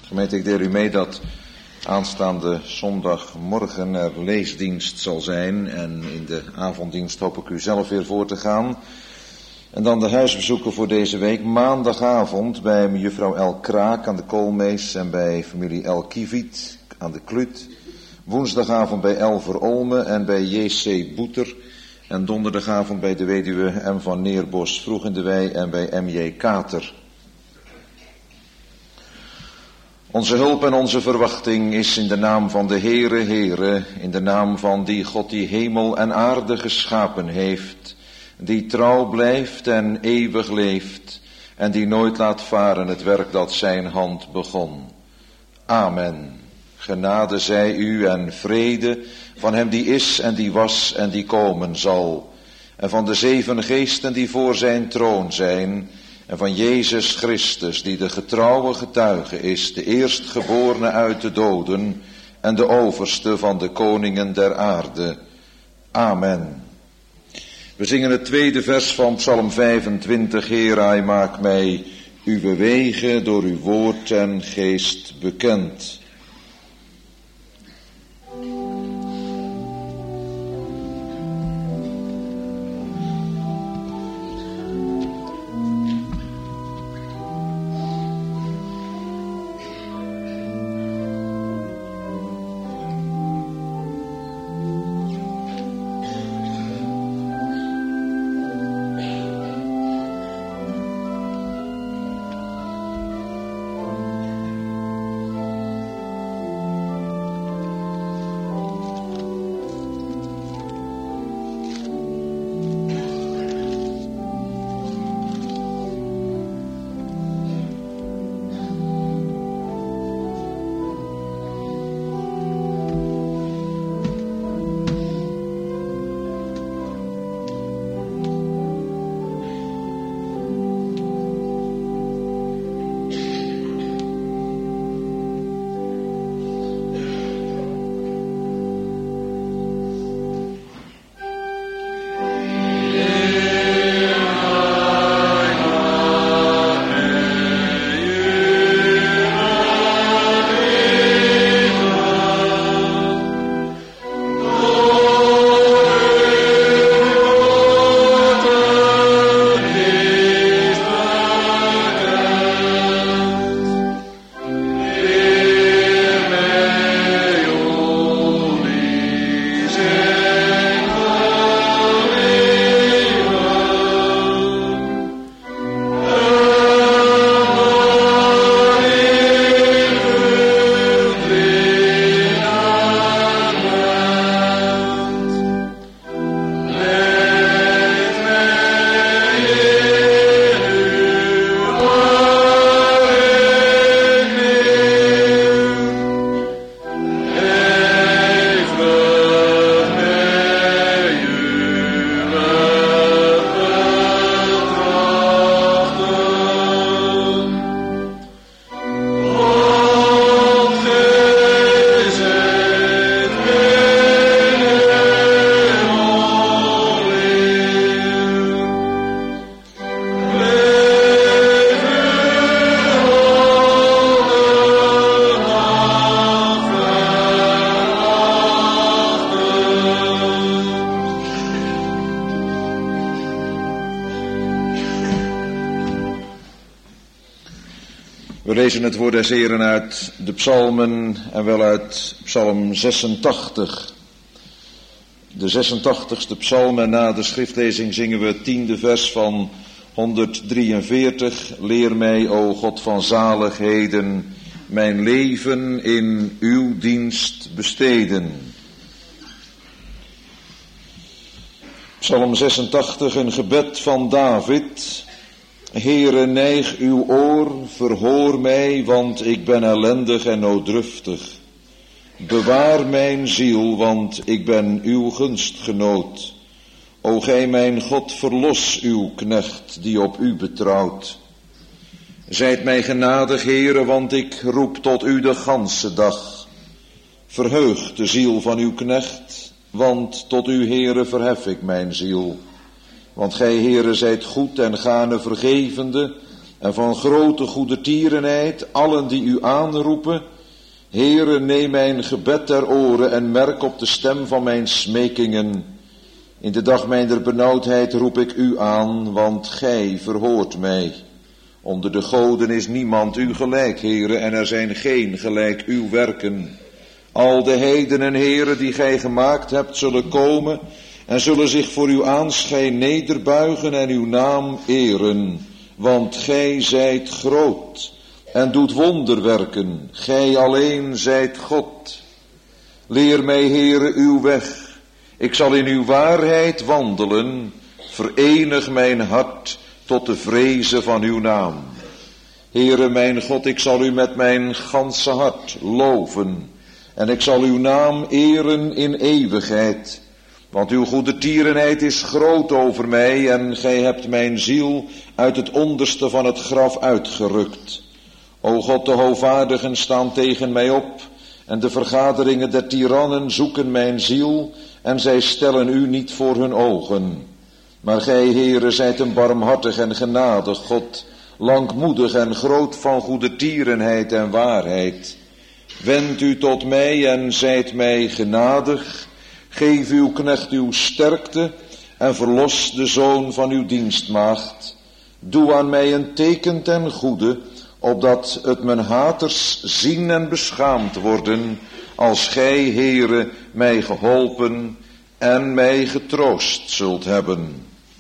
Gemeente, ik deel u mee dat aanstaande zondagmorgen er leesdienst zal zijn. En in de avonddienst hoop ik u zelf weer voor te gaan. En dan de huisbezoeken voor deze week. Maandagavond bij mevrouw El Kraak aan de Koolmees en bij familie El Kiviet aan de Klut. Woensdagavond bij El Verolme en bij J.C. Boeter. En donderdagavond bij de weduwe M. van Neerbos vroeg in de wei en bij M.J. Kater. Onze hulp en onze verwachting is in de naam van de Heere, in de naam van die God die hemel en aarde geschapen heeft, die trouw blijft en eeuwig leeft en die nooit laat varen het werk dat zijn hand begon. Amen. Genade zij u en vrede van hem die is en die was en die komen zal, en van de 7 geesten die voor zijn troon zijn, en van Jezus Christus, die de getrouwe getuige is, de eerstgeborene uit de doden en de overste van de koningen der aarde. Amen. We zingen het tweede vers van Psalm 25. Heer, maak mij uw wegen door uw woord en geest bekend. We lezen het woord des Heren uit de psalmen en wel uit psalm 86. De 86ste psalm en na de schriftlezing zingen we het 10e vers van 143. Leer mij, o God van zaligheden, mijn leven in uw dienst besteden. Psalm 86, een gebed van David. Heere, neig uw oor, verhoor mij, want ik ben ellendig en nooddruftig. Bewaar mijn ziel, want ik ben uw gunstgenoot. O gij mijn God, verlos uw knecht, die op u betrouwt. Zijt mij genadig, Heere, want ik roep tot u de ganse dag. Verheug de ziel van uw knecht, want tot u, Heere, verhef ik mijn ziel. Want gij, Heere, zijt goed en gaarne vergevende en van grote goedertierenheid allen die u aanroepen. Heere, neem mijn gebed ter oren en merk op de stem van mijn smekingen. In de dag mijner benauwdheid roep ik u aan, want gij verhoort mij. Onder de goden is niemand u gelijk, Heere, en er zijn geen gelijk uw werken. Al de heidenen, Heere, die gij gemaakt hebt, zullen komen en zullen zich voor uw aanschijn nederbuigen en uw naam eren. Want gij zijt groot en doet wonderwerken. Gij alleen zijt God. Leer mij, Heere, uw weg. Ik zal in uw waarheid wandelen. Verenig mijn hart tot de vrezen van uw naam. Heere mijn God, ik zal u met mijn ganse hart loven. En ik zal uw naam eren in eeuwigheid. Want uw goedertierenheid is groot over mij en gij hebt mijn ziel uit het onderste van het graf uitgerukt. O God, de hoogvaardigen staan tegen mij op en de vergaderingen der tirannen zoeken mijn ziel en zij stellen u niet voor hun ogen. Maar gij, Heere, zijt een barmhartig en genadig God, langmoedig en groot van goedertierenheid en waarheid. Wend u tot mij en zijt mij genadig. Geef uw knecht uw sterkte en verlos de zoon van uw dienstmaagd. Doe aan mij een teken ten goede, opdat het mijn haters zien en beschaamd worden, als gij, Heere, mij geholpen en mij getroost zult hebben.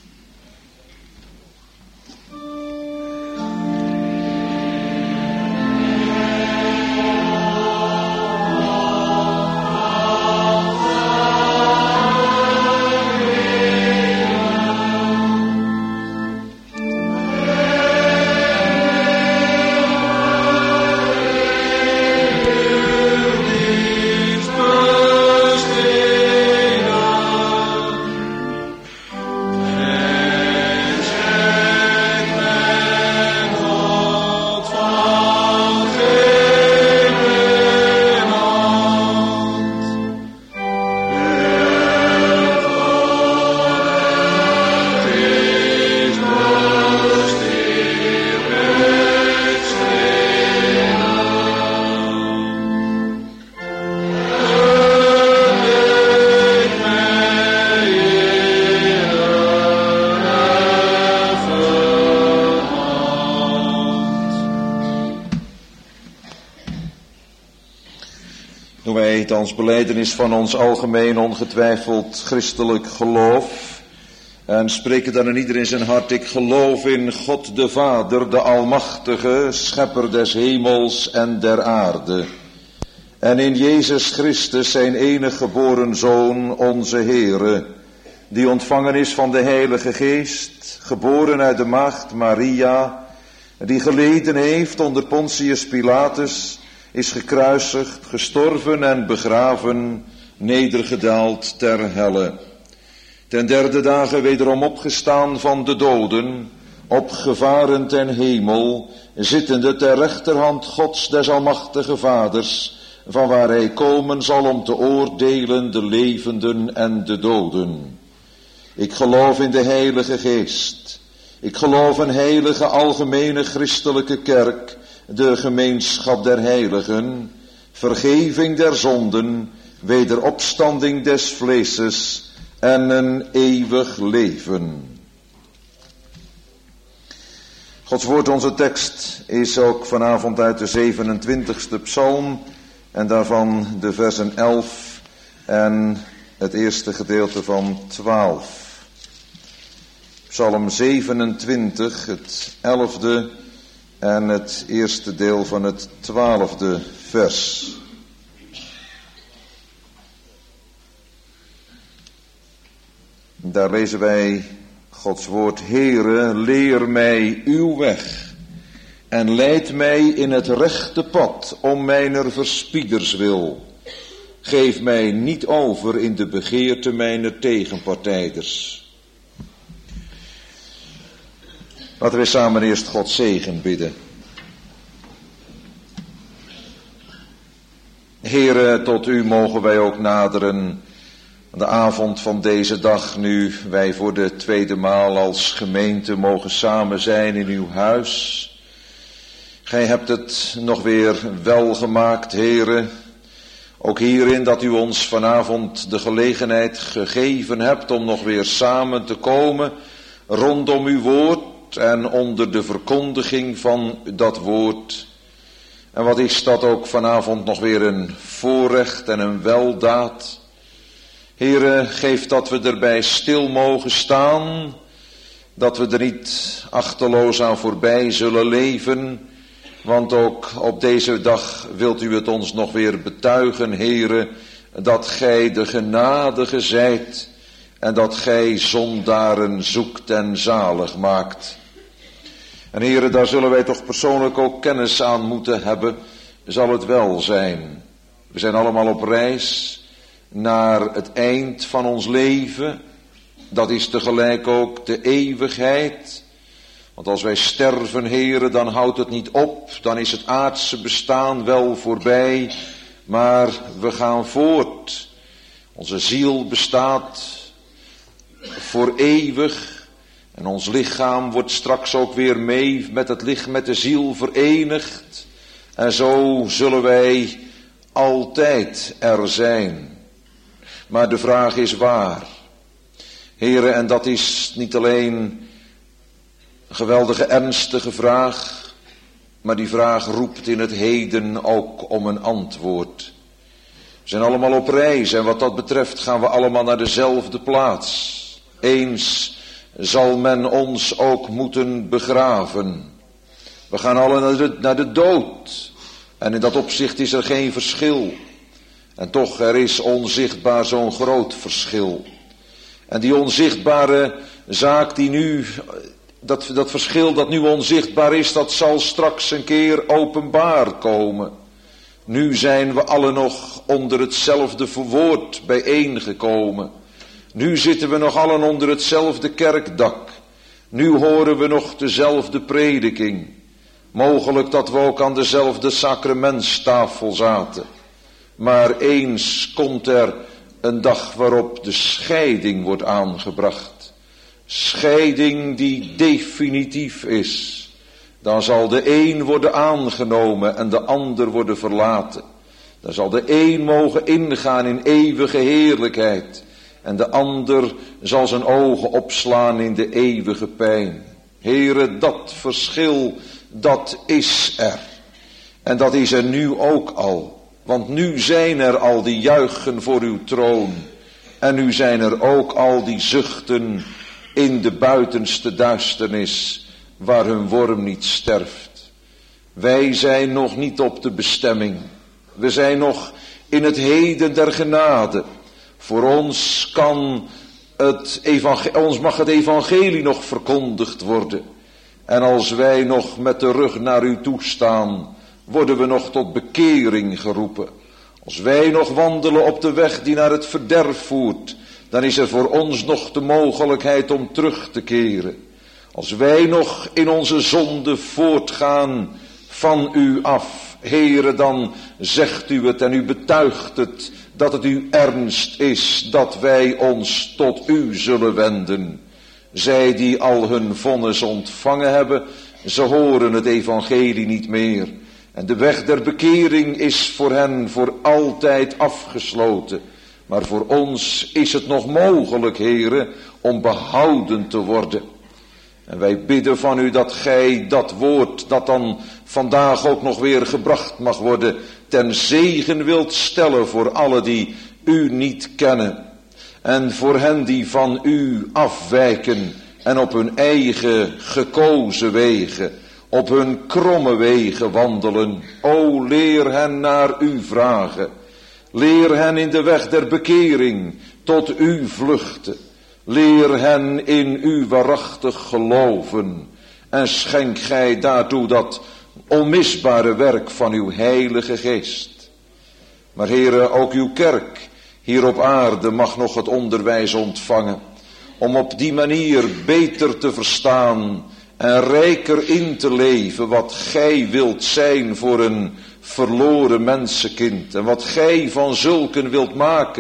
Als belijdenis van ons algemeen ongetwijfeld christelijk geloof. En spreken dan in ieder in zijn hart: ik geloof in God de Vader, de Almachtige, schepper des hemels en der aarde. En in Jezus Christus, zijn enig geboren Zoon, onze Heere, die ontvangen is van de Heilige Geest, geboren uit de maagd Maria, die geleden heeft onder Pontius Pilatus, is gekruisigd, gestorven en begraven, nedergedaald ter helle. Ten derde dagen wederom opgestaan van de doden, opgevaren ten hemel, zittende ter rechterhand Gods des almachtige Vaders, van waar hij komen zal om te oordelen de levenden en de doden. Ik geloof in de Heilige Geest. Ik geloof een heilige algemene christelijke kerk, de gemeenschap der heiligen, vergeving der zonden, wederopstanding des vleeses en een eeuwig leven. Gods woord, onze tekst, is ook vanavond uit de 27e psalm en daarvan de versen 11 en het eerste gedeelte van 12. Psalm 27, het 11e en het eerste deel van het 12e vers. Daar lezen wij Gods woord: Heere, leer mij uw weg en leid mij in het rechte pad om mijner verspieders wil. Geef mij niet over in de begeerte mijner tegenpartijders. Laten we samen eerst Gods zegen bidden. Heere, tot u mogen wij ook naderen, De avond van deze dag, nu wij voor de tweede maal als gemeente mogen samen zijn in uw huis. Gij hebt het nog weer wel gemaakt, Heere. Ook hierin dat u ons vanavond de gelegenheid gegeven hebt om nog weer samen te komen rondom uw woord en onder de verkondiging van dat woord. En wat is dat ook vanavond nog weer een voorrecht en een weldaad. Heere, geef dat we erbij stil mogen staan, dat we er niet achteloos aan voorbij zullen leven, want ook op deze dag wilt u het ons nog weer betuigen, Heere, dat gij de genadige zijt en dat gij zondaren zoekt en zalig maakt. En Heere, daar zullen wij toch persoonlijk ook kennis aan moeten hebben, zal het wel zijn. We zijn allemaal op reis naar het eind van ons leven. Dat is tegelijk ook de eeuwigheid. Want als wij sterven, Heere, dan houdt het niet op. Dan is het aardse bestaan wel voorbij. Maar we gaan voort. Onze ziel bestaat voor eeuwig. En ons lichaam wordt straks ook weer mee met het licht, met de ziel verenigd. En zo zullen wij altijd er zijn. Maar de vraag is waar. Heere, en dat is niet alleen een geweldige ernstige vraag, maar die vraag roept in het heden ook om een antwoord. We zijn allemaal op reis en wat dat betreft gaan we allemaal naar dezelfde plaats. Eens zal men ons ook moeten begraven. We gaan alle naar de dood. En in dat opzicht is er geen verschil. En toch, er is onzichtbaar zo'n groot verschil. En die onzichtbare zaak die nu, dat verschil dat nu onzichtbaar is, dat zal straks een keer openbaar komen. Nu zijn we alle nog onder hetzelfde woord bijeengekomen. Nu zitten we nog allen onder hetzelfde kerkdak. Nu horen we nog dezelfde prediking. Mogelijk dat we ook aan dezelfde sacramentstafel zaten. Maar eens komt er een dag waarop de scheiding wordt aangebracht. Scheiding die definitief is. Dan zal de een worden aangenomen en de ander worden verlaten. Dan zal de een mogen ingaan in eeuwige heerlijkheid. En de ander zal zijn ogen opslaan in de eeuwige pijn. Heere, dat verschil, dat is er. En dat is er nu ook al. Want nu zijn er al die juichen voor uw troon. En nu zijn er ook al die zuchten in de buitenste duisternis, waar hun worm niet sterft. Wij zijn nog niet op de bestemming. We zijn nog in het heden der genade. Voor ons mag het evangelie nog verkondigd worden. En als wij nog met de rug naar u toestaan, worden we nog tot bekering geroepen. Als wij nog wandelen op de weg die naar het verderf voert, dan is er voor ons nog de mogelijkheid om terug te keren. Als wij nog in onze zonde voortgaan van u af, Heere, dan zegt u het en u betuigt het, dat het uw ernst is dat wij ons tot u zullen wenden. Zij die al hun vonnis ontvangen hebben, ze horen het evangelie niet meer. En de weg der bekering is voor hen voor altijd afgesloten. Maar voor ons is het nog mogelijk, Heere, om behouden te worden. En wij bidden van u dat gij dat woord, dat dan vandaag ook nog weer gebracht mag worden, ten zegen wilt stellen voor alle die u niet kennen. En voor hen die van u afwijken en op hun eigen gekozen wegen, op hun kromme wegen wandelen. O, leer hen naar u vragen. Leer hen in de weg der bekering tot u vluchten. Leer hen in u waarachtig geloven. En schenk gij daartoe dat onmisbare werk van uw heilige geest. Maar Heere, ook uw kerk hier op aarde mag nog het onderwijs ontvangen. Om op die manier beter te verstaan en rijker in te leven wat gij wilt zijn voor een verloren mensenkind. En wat gij van zulken wilt maken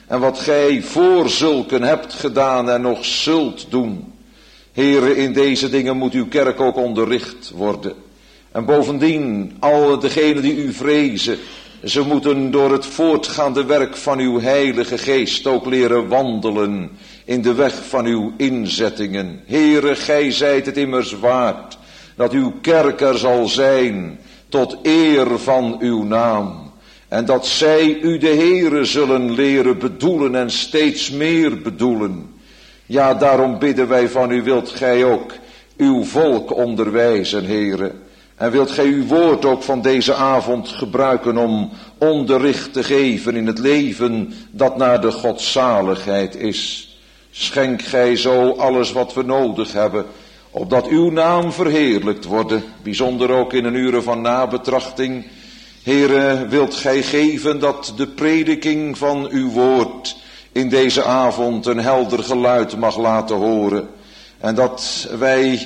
en wat gij voor zulken hebt gedaan en nog zult doen. Here, in deze dingen moet uw kerk ook onderricht worden. En bovendien, al degenen die u vrezen, ze moeten door het voortgaande werk van uw Heilige Geest ook leren wandelen in de weg van uw inzettingen. Heere, gij zijt het immers waard dat uw kerk er zal zijn tot eer van uw naam. En dat zij u de Heere zullen leren bedoelen en steeds meer bedoelen. Ja, daarom bidden wij van u, wilt gij ook uw volk onderwijzen, Heere. En wilt gij uw woord ook van deze avond gebruiken om onderricht te geven in het leven dat naar de godzaligheid is. Schenk gij zo alles wat we nodig hebben, opdat uw naam verheerlijkt worden, bijzonder ook in een uren van nabetrachting. Heere, wilt gij geven dat de prediking van uw woord in deze avond een helder geluid mag laten horen. En dat wij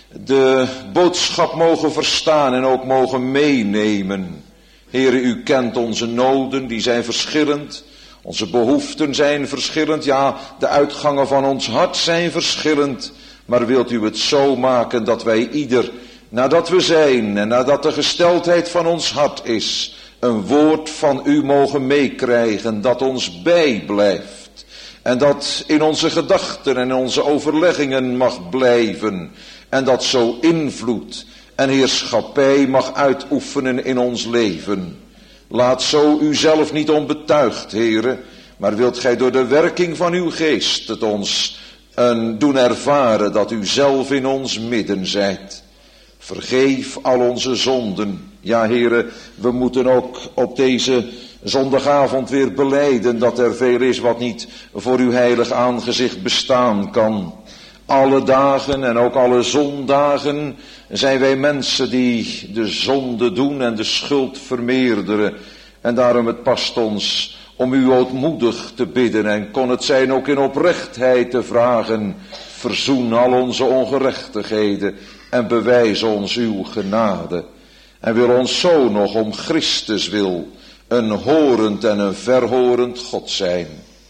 de boodschap mogen verstaan en ook mogen meenemen. Heere, u kent onze noden, die zijn verschillend. Onze behoeften zijn verschillend. Ja, de uitgangen van ons hart zijn verschillend. Maar wilt u het zo maken dat wij ieder, nadat we zijn en nadat de gesteldheid van ons hart is, een woord van u mogen meekrijgen dat ons bijblijft. En dat in onze gedachten en onze overleggingen mag blijven. En dat zo invloed en heerschappij mag uitoefenen in ons leven. Laat zo u zelf niet onbetuigd, Heere, maar wilt gij door de werking van uw geest het ons doen ervaren dat u zelf in ons midden zijt. Vergeef al onze zonden. Ja, Heere, we moeten ook op deze zondagavond weer belijden dat er veel is wat niet voor uw heilig aangezicht bestaan kan. Alle dagen en ook alle zondagen zijn wij mensen die de zonde doen en de schuld vermeerderen. En daarom het past ons om u ootmoedig te bidden en kon het zijn ook in oprechtheid te vragen. Verzoen al onze ongerechtigheden en bewijs ons uw genade. En wil ons zo nog om Christus wil een horend en een verhorend God zijn.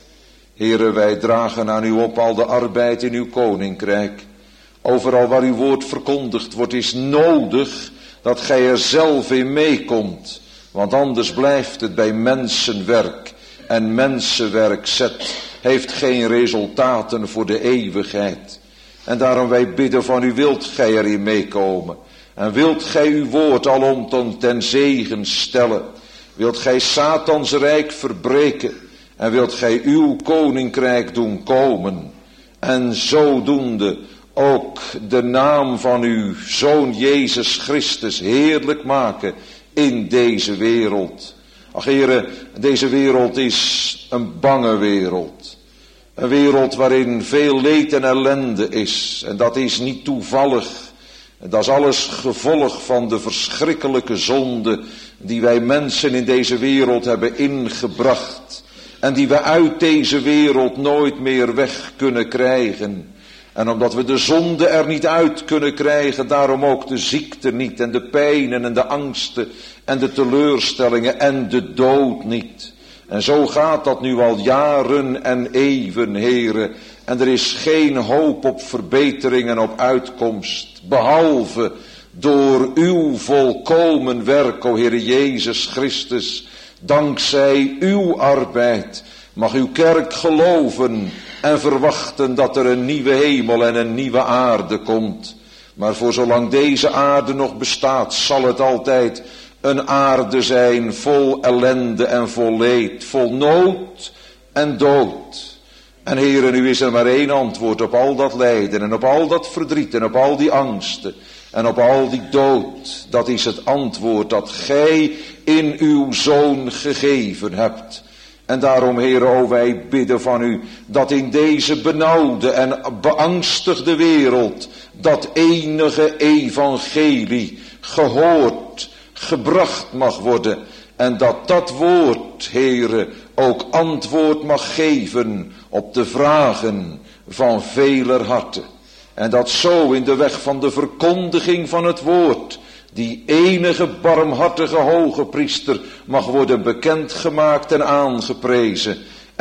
Heere, wij dragen aan u op al de arbeid in uw koninkrijk. Overal waar uw woord verkondigd wordt is nodig dat gij er zelf in meekomt. Want anders blijft het bij mensenwerk. En mensenwerk heeft geen resultaten voor de eeuwigheid. En daarom wij bidden van u, wilt gij erin meekomen. En wilt gij uw woord alom ten zegen stellen. Wilt gij Satans rijk verbreken. En wilt gij uw koninkrijk doen komen. En zodoende ook de naam van uw Zoon Jezus Christus heerlijk maken in deze wereld. Ach, Heere, deze wereld is een bange wereld. Een wereld waarin veel leed en ellende is. En dat is niet toevallig. Dat is alles gevolg van de verschrikkelijke zonde die wij mensen in deze wereld hebben ingebracht. En die we uit deze wereld nooit meer weg kunnen krijgen. En omdat we de zonde er niet uit kunnen krijgen, daarom ook de ziekte niet. En de pijnen en de angsten en de teleurstellingen en de dood niet. En zo gaat dat nu al jaren en eeuwen, Heere. En er is geen hoop op verbetering en op uitkomst. Behalve door uw volkomen werk, o Heere Jezus Christus. Dankzij uw arbeid mag uw kerk geloven en verwachten dat er een nieuwe hemel en een nieuwe aarde komt. Maar voor zolang deze aarde nog bestaat, zal het altijd een aarde zijn vol ellende en vol leed, vol nood en dood. En Heere, nu is er maar één antwoord op al dat lijden en op al dat verdriet en op al die angsten en op al die dood. Dat is het antwoord dat gij in uw Zoon gegeven hebt. En daarom, Heere, o wij bidden van u dat in deze benauwde en beangstigde wereld dat enige evangelie gehoord, gebracht mag worden. En dat dat woord, Heere, ook antwoord mag geven op de vragen van veler harten. En dat zo in de weg van de verkondiging van het woord die enige barmhartige hoge priester mag worden bekendgemaakt en aangeprezen.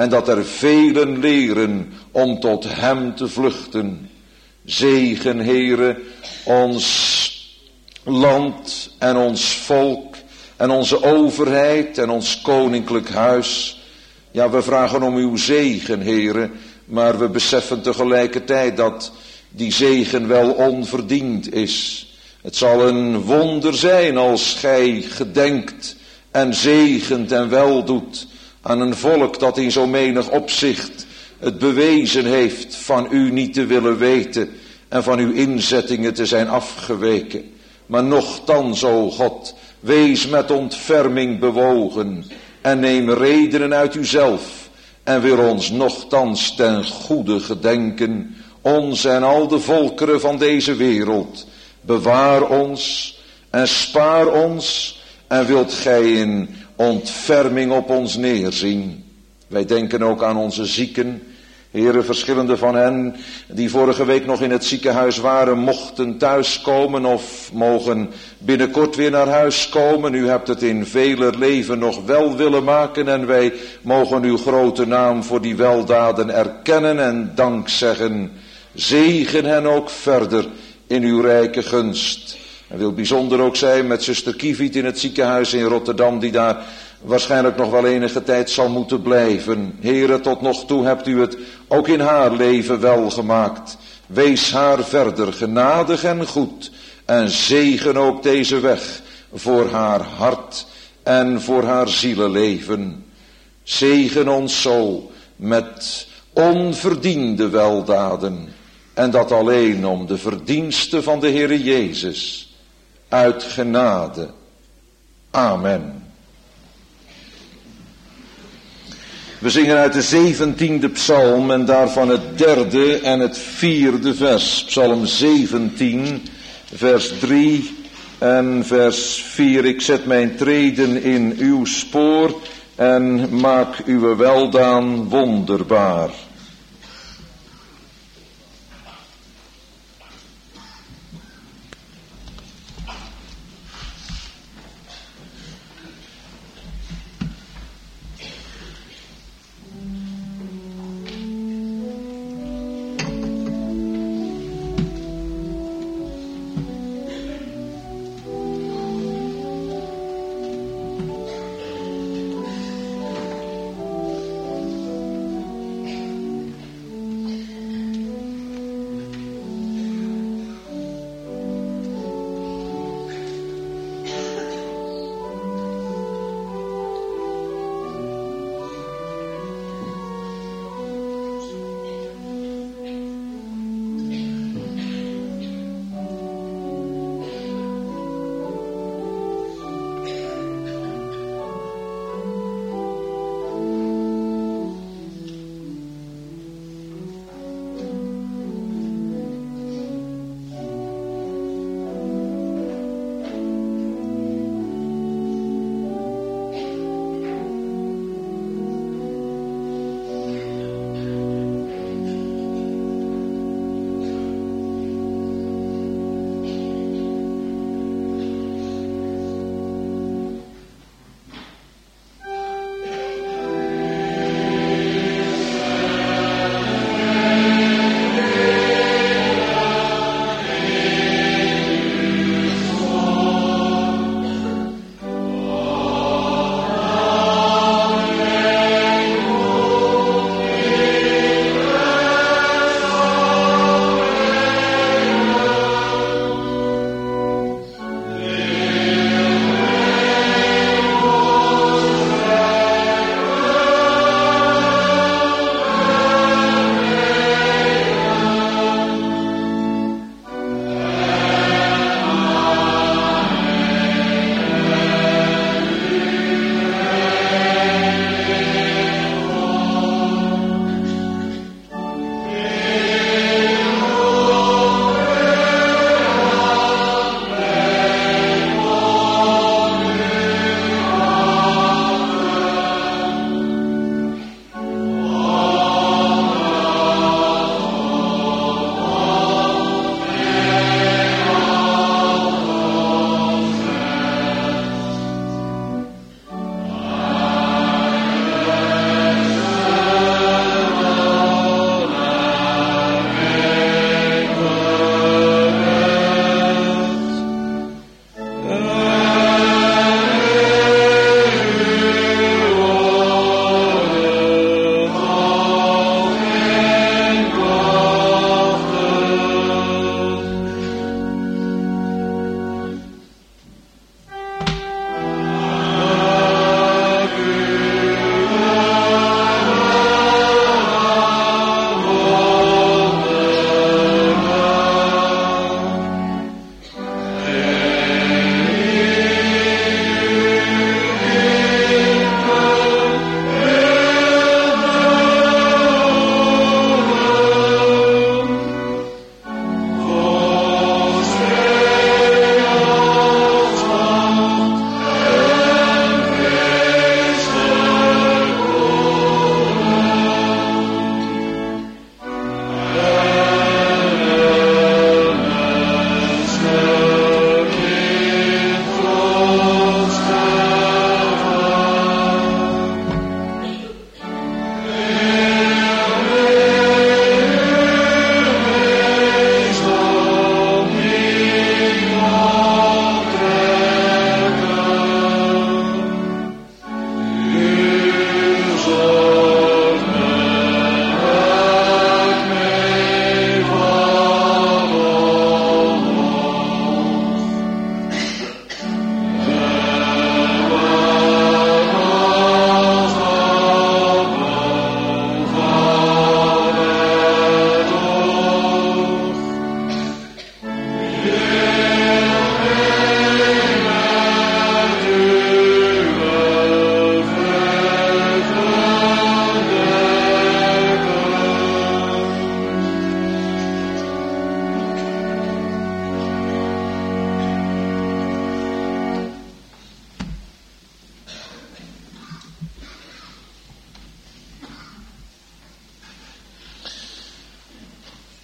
en dat er velen leren om tot hem te vluchten. Zegen, Heere, ons land en ons volk en onze overheid en ons koninklijk huis. Ja, we vragen om uw zegen, Heere, maar we beseffen tegelijkertijd dat die zegen wel onverdiend is. Het zal een wonder zijn als gij gedenkt en zegent en weldoet aan een volk dat in zo menig opzicht het bewezen heeft van u niet te willen weten en van uw inzettingen te zijn afgeweken. Maar nochtans, o God, wees met ontferming bewogen en neem redenen uit uzelf en wil ons nochtans ten goede gedenken, ons en al de volkeren van deze wereld. Bewaar ons en spaar ons en wilt gij in ontferming op ons neerzien. Wij denken ook aan onze zieken. Heren, verschillende van hen die vorige week nog in het ziekenhuis waren, mochten thuiskomen of mogen binnenkort weer naar huis komen. U hebt het in veler leven nog wel willen maken en wij mogen uw grote naam voor die weldaden erkennen en dank zeggen. Zegen hen ook verder in uw rijke gunst. En wil bijzonder ook zijn met zuster Kieviet in het ziekenhuis in Rotterdam, die daar waarschijnlijk nog wel enige tijd zal moeten blijven. Heere, tot nog toe hebt u het ook in haar leven wel gemaakt. Wees haar verder genadig en goed en zegen ook deze weg voor haar hart en voor haar zielenleven. Zegen ons zo met onverdiende weldaden en dat alleen om de verdienste van de Heere Jezus. Uit genade. Amen. We zingen uit de 17e psalm en daarvan het 3e en het 4e vers. Psalm 17, vers 3 en vers 4. Ik zet mijn treden in uw spoor en maak uw weldaan wonderbaar.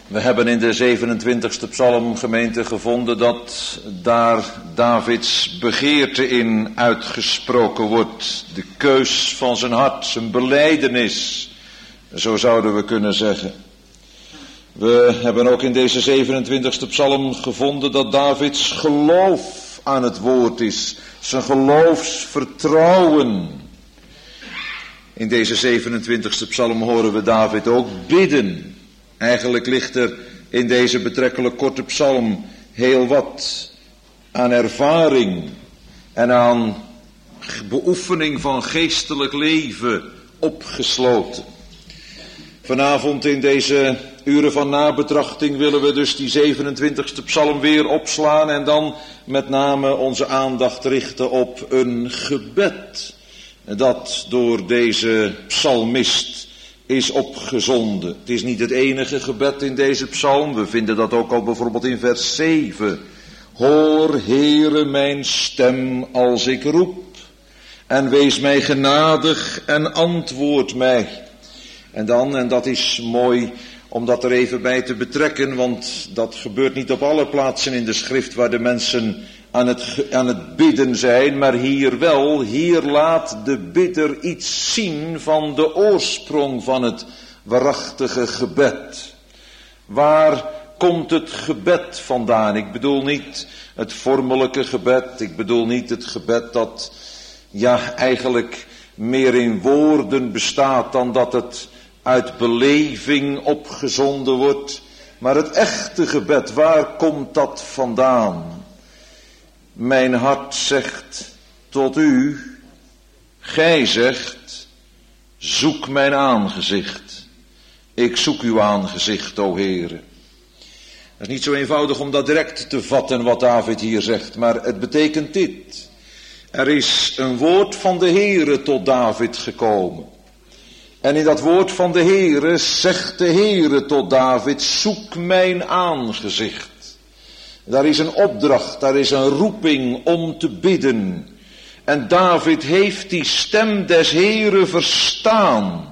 We hebben in de 27e psalm, gemeente, gevonden dat daar Davids begeerte in uitgesproken wordt. De keus van zijn hart, zijn belijdenis, zo zouden we kunnen zeggen. We hebben ook in deze 27e psalm gevonden dat Davids geloof aan het woord is. Zijn geloofsvertrouwen. In deze 27e psalm horen we David ook bidden. Eigenlijk ligt er in deze betrekkelijk korte psalm heel wat aan ervaring en aan beoefening van geestelijk leven opgesloten. Vanavond in deze uren van nabetrachting willen we dus die 27e psalm weer opslaan en dan met name onze aandacht richten op een gebed dat door deze psalmist is opgezonden. Het is niet het enige gebed in deze psalm. We vinden dat ook al bijvoorbeeld in vers 7. Hoor, Heere, mijn stem als ik roep. En wees mij genadig en antwoord mij. En dan, en dat is mooi om dat er even bij te betrekken, want dat gebeurt niet op alle plaatsen in de schrift waar de mensen aan het bidden zijn, maar hier wel. Hier laat de bidder iets zien van de oorsprong van het waarachtige gebed. Waar komt het gebed vandaan? Ik bedoel niet het vormelijke gebed, ik bedoel niet het gebed dat eigenlijk meer in woorden bestaat dan dat het uit beleving opgezonden wordt. Maar het echte gebed, waar komt dat vandaan? Mijn hart zegt tot u, gij zegt, zoek mijn aangezicht. Ik zoek uw aangezicht, o Heere. Het is niet zo eenvoudig om dat direct te vatten wat David hier zegt, maar het betekent dit. Er is een woord van de Heere tot David gekomen. En in dat woord van de Heere zegt de Heere tot David, zoek mijn aangezicht. Daar is een opdracht, daar is een roeping om te bidden. En David heeft die stem des Heere verstaan.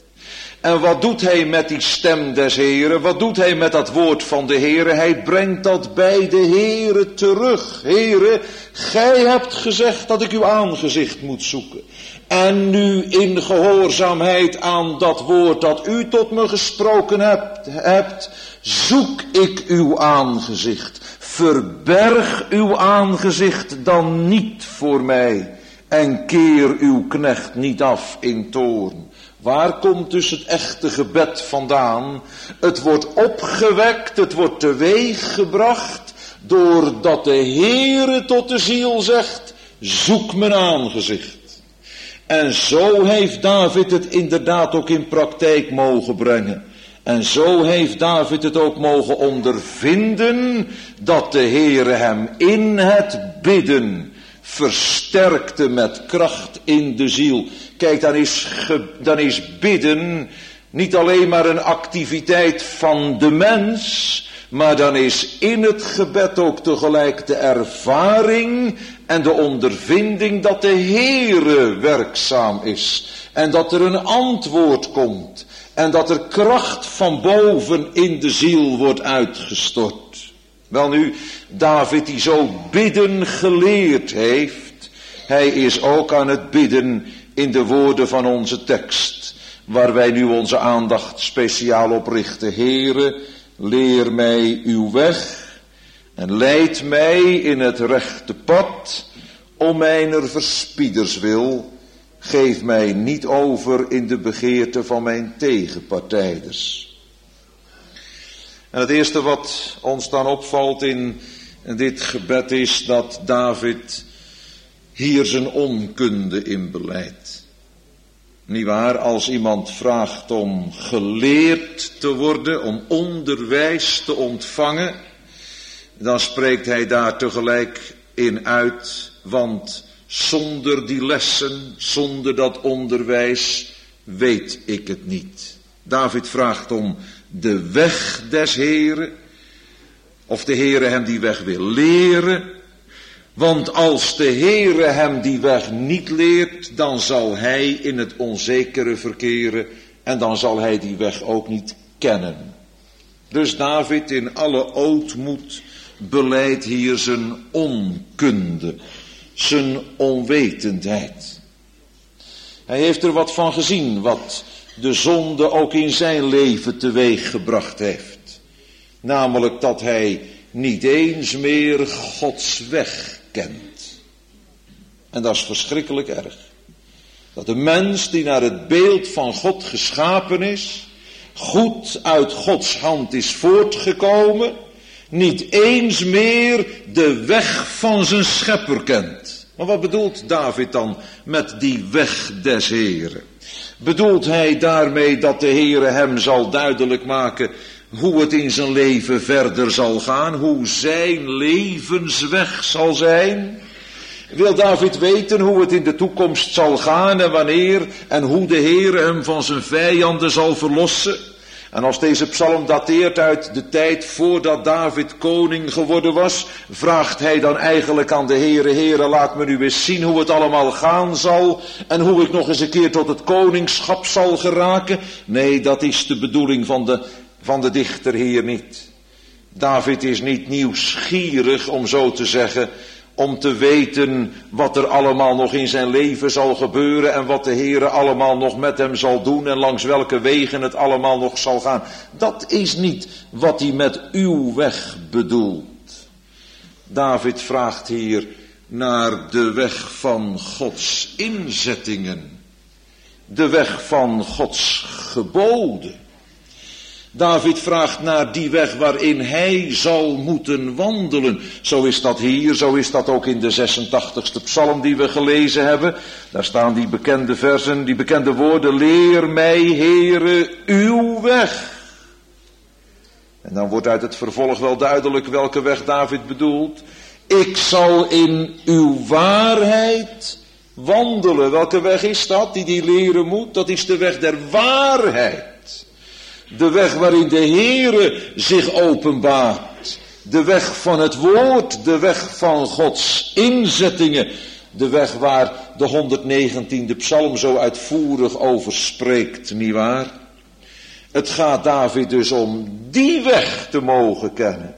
En wat doet hij met die stem des Heere? Wat doet hij met dat woord van de Heere? Hij brengt dat bij de Heere terug. Heere, gij hebt gezegd dat ik uw aangezicht moet zoeken. En nu in gehoorzaamheid aan dat woord dat u tot me gesproken hebt, zoek ik uw aangezicht. Verberg uw aangezicht dan niet voor mij en keer uw knecht niet af in toorn. Waar komt dus het echte gebed vandaan? Het wordt opgewekt, het wordt teweeggebracht, doordat de Heere tot de ziel zegt, zoek mijn aangezicht. En zo heeft David het inderdaad ook in praktijk mogen brengen. En zo heeft David het ook mogen ondervinden, dat de Heere hem in het bidden versterkte met kracht in de ziel. Kijk, dan is bidden niet alleen maar een activiteit van de mens, maar dan is in het gebed ook tegelijk de ervaring en de ondervinding dat de Heere werkzaam is. En dat er een antwoord komt. En dat er kracht van boven in de ziel wordt uitgestort. Welnu, David die zo bidden geleerd heeft, hij is ook aan het bidden in de woorden van onze tekst, waar wij nu onze aandacht speciaal op richten. Heere, leer mij uw weg en leid mij in het rechte pad, om mijner verspieders wil. Geef mij niet over in de begeerte van mijn tegenpartijders. En het eerste wat ons dan opvalt in dit gebed is dat David hier zijn onkunde in belijdt. Niet waar, als iemand vraagt om geleerd te worden, om onderwijs te ontvangen, dan spreekt hij daar tegelijk in uit, want zonder die lessen, zonder dat onderwijs, weet ik het niet. David vraagt om de weg des Heeren, of de Heere hem die weg wil leren. Want als de Heere hem die weg niet leert, dan zal hij in het onzekere verkeren en dan zal hij die weg ook niet kennen. Dus David in alle ootmoed belijdt hier zijn onkunde, zijn onwetendheid. Hij heeft er wat van gezien, wat de zonde ook in zijn leven teweeg gebracht heeft. Namelijk dat hij niet eens meer Gods weg kent. En dat is verschrikkelijk erg. Dat de mens die naar het beeld van God geschapen is, goed uit Gods hand is voortgekomen, niet eens meer de weg van zijn schepper kent. Maar wat bedoelt David dan met die weg des Heren? Bedoelt hij daarmee dat de Heere hem zal duidelijk maken hoe het in zijn leven verder zal gaan, hoe zijn levensweg zal zijn? Wil David weten hoe het in de toekomst zal gaan en wanneer en hoe de Heere hem van zijn vijanden zal verlossen? En als deze psalm dateert uit de tijd voordat David koning geworden was, vraagt hij dan eigenlijk aan de Heere: Heere, laat me nu eens zien hoe het allemaal gaan zal en hoe ik nog eens een keer tot het koningschap zal geraken. Nee, dat is de bedoeling van de dichter hier niet. David is niet nieuwsgierig, om zo te zeggen, om te weten wat er allemaal nog in zijn leven zal gebeuren en wat de Heere allemaal nog met hem zal doen en langs welke wegen het allemaal nog zal gaan. Dat is niet wat hij met uw weg bedoelt. David vraagt hier naar de weg van Gods inzettingen, de weg van Gods geboden. David vraagt naar die weg waarin hij zal moeten wandelen. Zo is dat hier, zo is dat ook in de 86e psalm die we gelezen hebben. Daar staan die bekende versen, die bekende woorden: leer mij, Heere, uw weg. En dan wordt uit het vervolg wel duidelijk welke weg David bedoelt. Ik zal in uw waarheid wandelen. Welke weg is dat die leren moet? Dat is de weg der waarheid. De weg waarin de Heere zich openbaart. De weg van het woord, de weg van Gods inzettingen. De weg waar de 119e psalm zo uitvoerig over spreekt, nietwaar? Het gaat David dus om die weg te mogen kennen.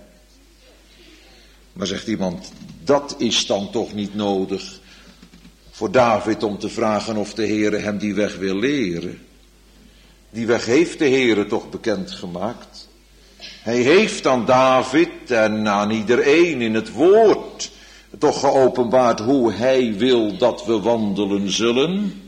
Maar zegt iemand, dat is dan toch niet nodig voor David om te vragen of de Heere hem die weg wil leren. Die weg heeft de Heere toch bekendgemaakt. Hij heeft aan David en aan iedereen in het woord toch geopenbaard hoe hij wil dat we wandelen zullen.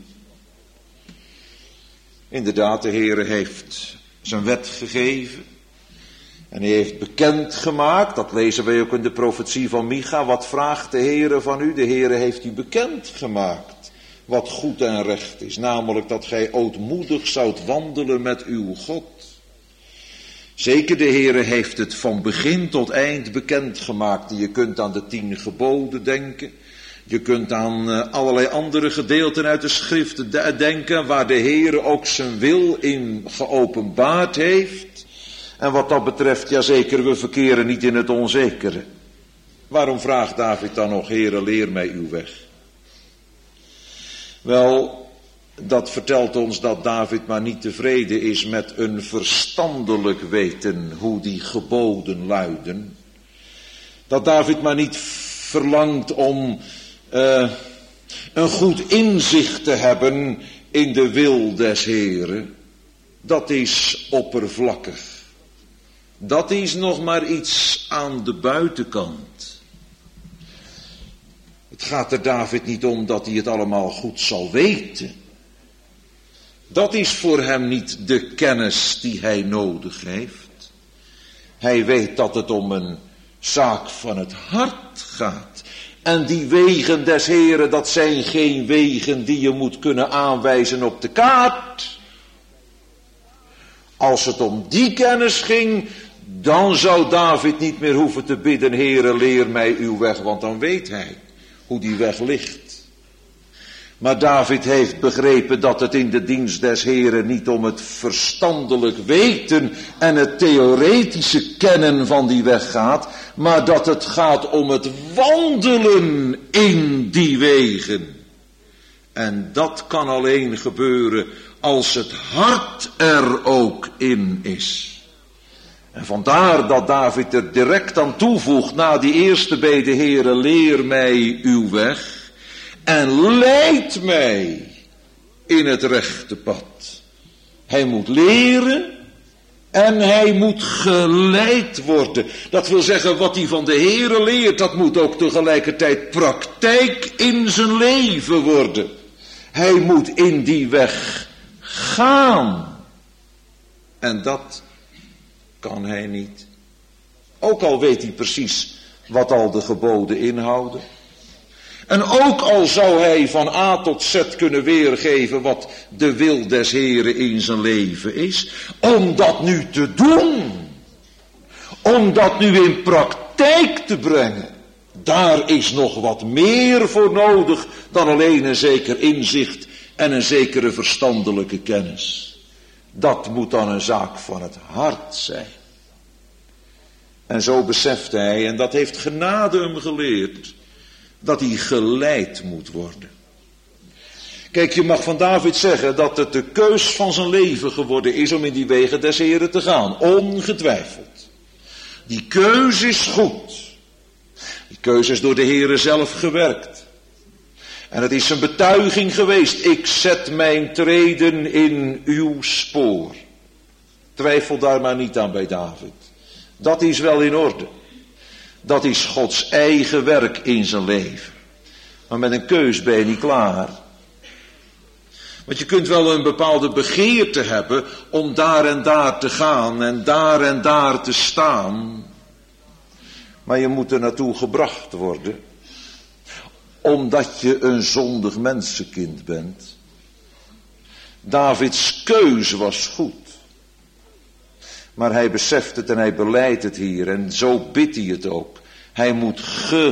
Inderdaad, de Heere heeft zijn wet gegeven. En hij heeft bekendgemaakt, dat lezen wij ook in de profetie van Micha. Wat vraagt de Heere van u? De Heere heeft u bekendgemaakt wat goed en recht is, namelijk dat gij ootmoedig zoudt wandelen met uw God. Zeker, de Heere heeft het van begin tot eind bekendgemaakt. Je kunt aan de 10 geboden denken. Je kunt aan allerlei andere gedeelten uit de schrift denken, waar de Heere ook zijn wil in geopenbaard heeft. En wat dat betreft, ja zeker, we verkeren niet in het onzekere. Waarom vraagt David dan nog: Heere, leer mij uw weg? Wel, dat vertelt ons dat David maar niet tevreden is met een verstandelijk weten hoe die geboden luiden. Dat David maar niet verlangt om een goed inzicht te hebben in de wil des Heren. Dat is oppervlakkig. Dat is nog maar iets aan de buitenkant. Het gaat er David niet om dat hij het allemaal goed zal weten. Dat is voor hem niet de kennis die hij nodig heeft. Hij weet dat het om een zaak van het hart gaat. En die wegen des Heren, dat zijn geen wegen die je moet kunnen aanwijzen op de kaart. Als het om die kennis ging, dan zou David niet meer hoeven te bidden: Heere, leer mij uw weg, want dan weet hij hoe die weg ligt. Maar David heeft begrepen dat het in de dienst des Heren niet om het verstandelijk weten en het theoretische kennen van die weg gaat, maar dat het gaat om het wandelen in die wegen. En dat kan alleen gebeuren als het hart er ook in is. En vandaar dat David er direct aan toevoegt na die eerste bede: Heere, leer mij uw weg en leid mij in het rechte pad. Hij moet leren en hij moet geleid worden. Dat wil zeggen, wat hij van de Heere leert, dat moet ook tegelijkertijd praktijk in zijn leven worden. Hij moet in die weg gaan. En dat kan hij niet. Ook al weet hij precies wat al de geboden inhouden. En ook al zou hij van A tot Z kunnen weergeven wat de wil des Heren in zijn leven is. Om dat nu te doen. Om dat nu in praktijk te brengen. Daar is nog wat meer voor nodig dan alleen een zeker inzicht en een zekere verstandelijke kennis. Dat moet dan een zaak van het hart zijn. En zo beseft hij, en dat heeft genade hem geleerd, dat hij geleid moet worden. Kijk, je mag van David zeggen dat het de keus van zijn leven geworden is om in die wegen des Heren te gaan. Ongetwijfeld. Die keus is goed. Die keus is door de Heren zelf gewerkt. En het is zijn betuiging geweest: ik zet mijn treden in uw spoor. Twijfel daar maar niet aan bij David. Dat is wel in orde. Dat is Gods eigen werk in zijn leven. Maar met een keus ben je niet klaar. Want je kunt wel een bepaalde begeerte hebben om daar en daar te gaan en daar te staan. Maar je moet er naartoe gebracht worden. Omdat je een zondig mensenkind bent. Davids keus was goed. Maar hij beseft het en hij belijdt het hier. En zo bidt hij het ook. Hij moet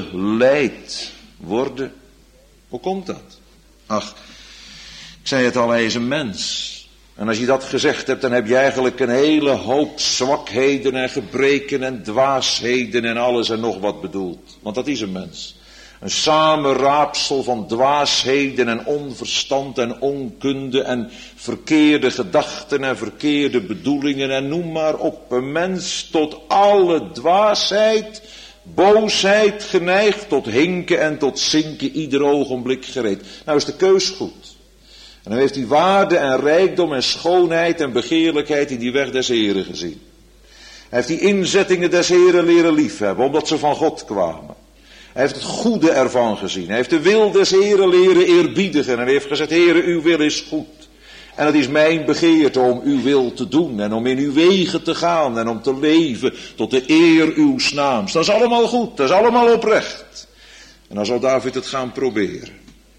geleid worden. Hoe komt dat? Ach, ik zei het al, hij is een mens. En als je dat gezegd hebt, dan heb je eigenlijk een hele hoop zwakheden en gebreken en dwaasheden en alles en nog wat bedoeld. Want dat is een mens. Een samenraapsel van dwaasheden en onverstand en onkunde en verkeerde gedachten en verkeerde bedoelingen en noem maar op. Een mens tot alle dwaasheid, boosheid geneigd, tot hinken en tot zinken, ieder ogenblik gereed. Nou is de keus goed. En dan heeft hij waarde en rijkdom en schoonheid en begeerlijkheid in die weg des Heren gezien. Hij heeft die inzettingen des Heren leren liefhebben, omdat ze van God kwamen. Hij heeft het goede ervan gezien. Hij heeft de wil des Heren leren eerbiedigen. En hij heeft gezegd: Heere, uw wil is goed. En het is mijn begeerte om uw wil te doen. En om in uw wegen te gaan. En om te leven tot de eer uws naams. Dat is allemaal goed. Dat is allemaal oprecht. En dan zal David het gaan proberen.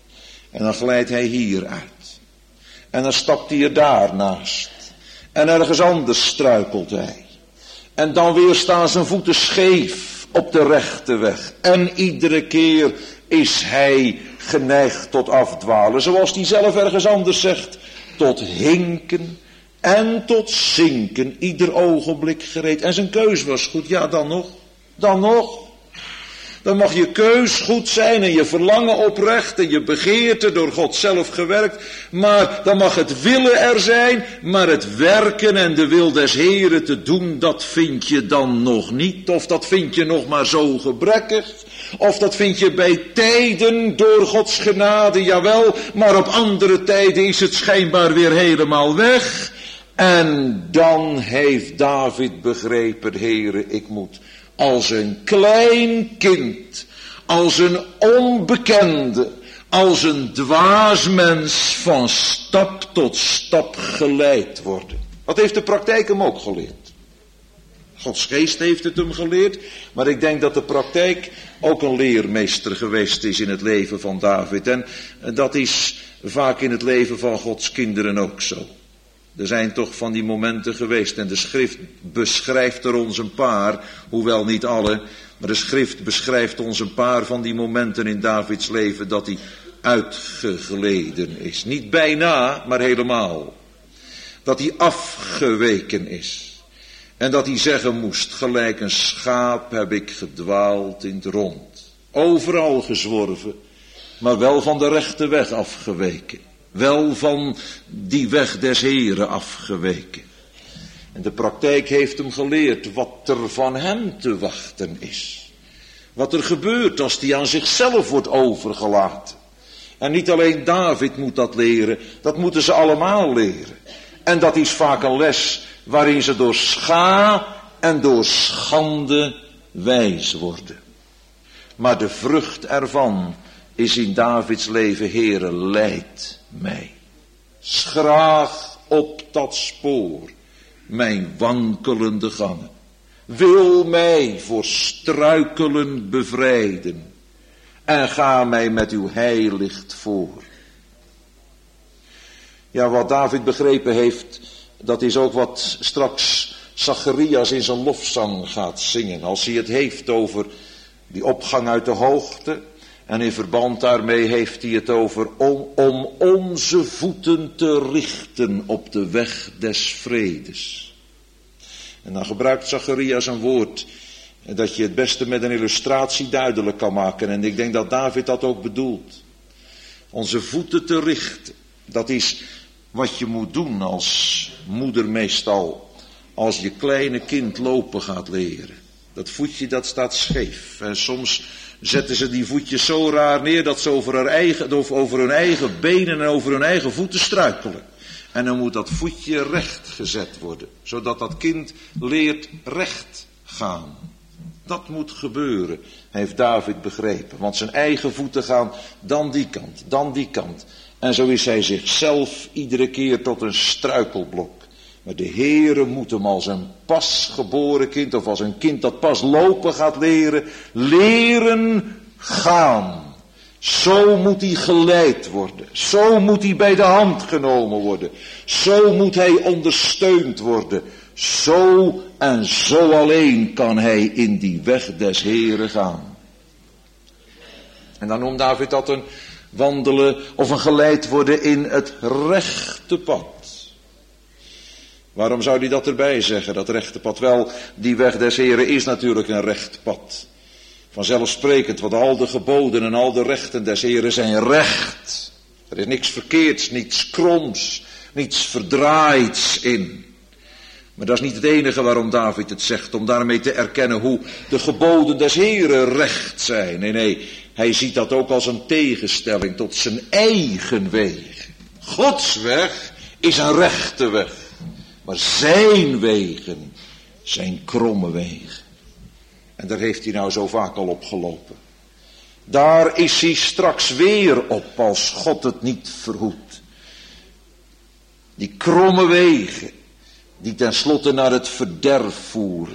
En dan glijdt hij hier uit. En dan stapt hij er daarnaast. En ergens anders struikelt hij. En dan weer staan zijn voeten scheef op de rechte weg. En iedere keer is hij geneigd tot afdwalen. Zoals hij zelf ergens anders zegt. Tot hinken en tot zinken. Ieder ogenblik gereed. En zijn keus was goed. Ja, dan nog. Dan nog. Dan mag je keus goed zijn en je verlangen oprecht en je begeerte door God zelf gewerkt. Maar dan mag het willen er zijn, maar het werken en de wil des Heren te doen, dat vind je dan nog niet. Of dat vind je nog maar zo gebrekkig. Of dat vind je bij tijden door Gods genade, jawel. Maar op andere tijden is het schijnbaar weer helemaal weg. En dan heeft David begrepen: Heere, ik moet als een klein kind, als een onbekende, als een dwaas mens van stap tot stap geleid worden. Dat heeft de praktijk hem ook geleerd. Gods geest heeft het hem geleerd, maar ik denk dat de praktijk ook een leermeester geweest is in het leven van David. En dat is vaak in het leven van Gods kinderen ook zo. Er zijn toch van die momenten geweest en de schrift beschrijft er ons een paar, hoewel niet alle, maar de schrift beschrijft ons een paar van die momenten in Davids leven dat hij uitgegleden is. Niet bijna, maar helemaal. Dat hij afgeweken is. En dat hij zeggen moest: gelijk een schaap heb ik gedwaald in het rond. Overal gezworven, maar wel van de rechte weg afgeweken. Wel van die weg des Heren afgeweken. En de praktijk heeft hem geleerd wat er van hem te wachten is. Wat er gebeurt als hij aan zichzelf wordt overgelaten. En niet alleen David moet dat leren, dat moeten ze allemaal leren. En dat is vaak een les waarin ze door scha en door schande wijs worden. Maar de vrucht ervan is in Davids leven: Heere, leid mij. Schraag op dat spoor mijn wankelende gangen. Wil mij voor struikelen bevrijden. En ga mij met uw heilicht voor. Ja, wat David begrepen heeft, dat is ook wat straks Zacharias in zijn lofzang gaat zingen. Als hij het heeft over die opgang uit de hoogte. En in verband daarmee heeft hij het over om onze voeten te richten op de weg des vredes. En dan gebruikt Zacharias een woord dat je het beste met een illustratie duidelijk kan maken. En ik denk dat David dat ook bedoelt. Onze voeten te richten, dat is wat je moet doen als moeder meestal. Als je kleine kind lopen gaat leren. Dat voetje dat staat scheef. En soms zetten ze die voetjes zo raar neer dat ze over hun eigen benen en over hun eigen voeten struikelen. En dan moet dat voetje recht gezet worden. Zodat dat kind leert recht gaan. Dat moet gebeuren, heeft David begrepen. Want zijn eigen voeten gaan dan die kant, dan die kant. En zo is hij zichzelf iedere keer tot een struikelblok. Maar de Heere moet hem als een pasgeboren kind, of als een kind dat pas lopen gaat leren gaan. Zo moet hij geleid worden. Zo moet hij bij de hand genomen worden. Zo moet hij ondersteund worden. Zo en zo alleen kan hij in die weg des Heeren gaan. En dan noemt David dat een wandelen of een geleid worden in het rechte pad. Waarom zou hij dat erbij zeggen, dat rechte pad? Wel, die weg des Heeren is natuurlijk een recht pad. Vanzelfsprekend, want al de geboden en al de rechten des Heeren zijn recht. Er is niks verkeerds, niets kroms, niets verdraaids in. Maar dat is niet het enige waarom David het zegt, om daarmee te erkennen hoe de geboden des Heeren recht zijn. Nee, hij ziet dat ook als een tegenstelling tot zijn eigen weg. Gods weg is een rechte weg, maar zijn wegen zijn kromme wegen. En daar heeft hij nou zo vaak al op gelopen. Daar is hij straks weer op als God het niet verhoedt. Die kromme wegen die tenslotte naar het verderf voeren.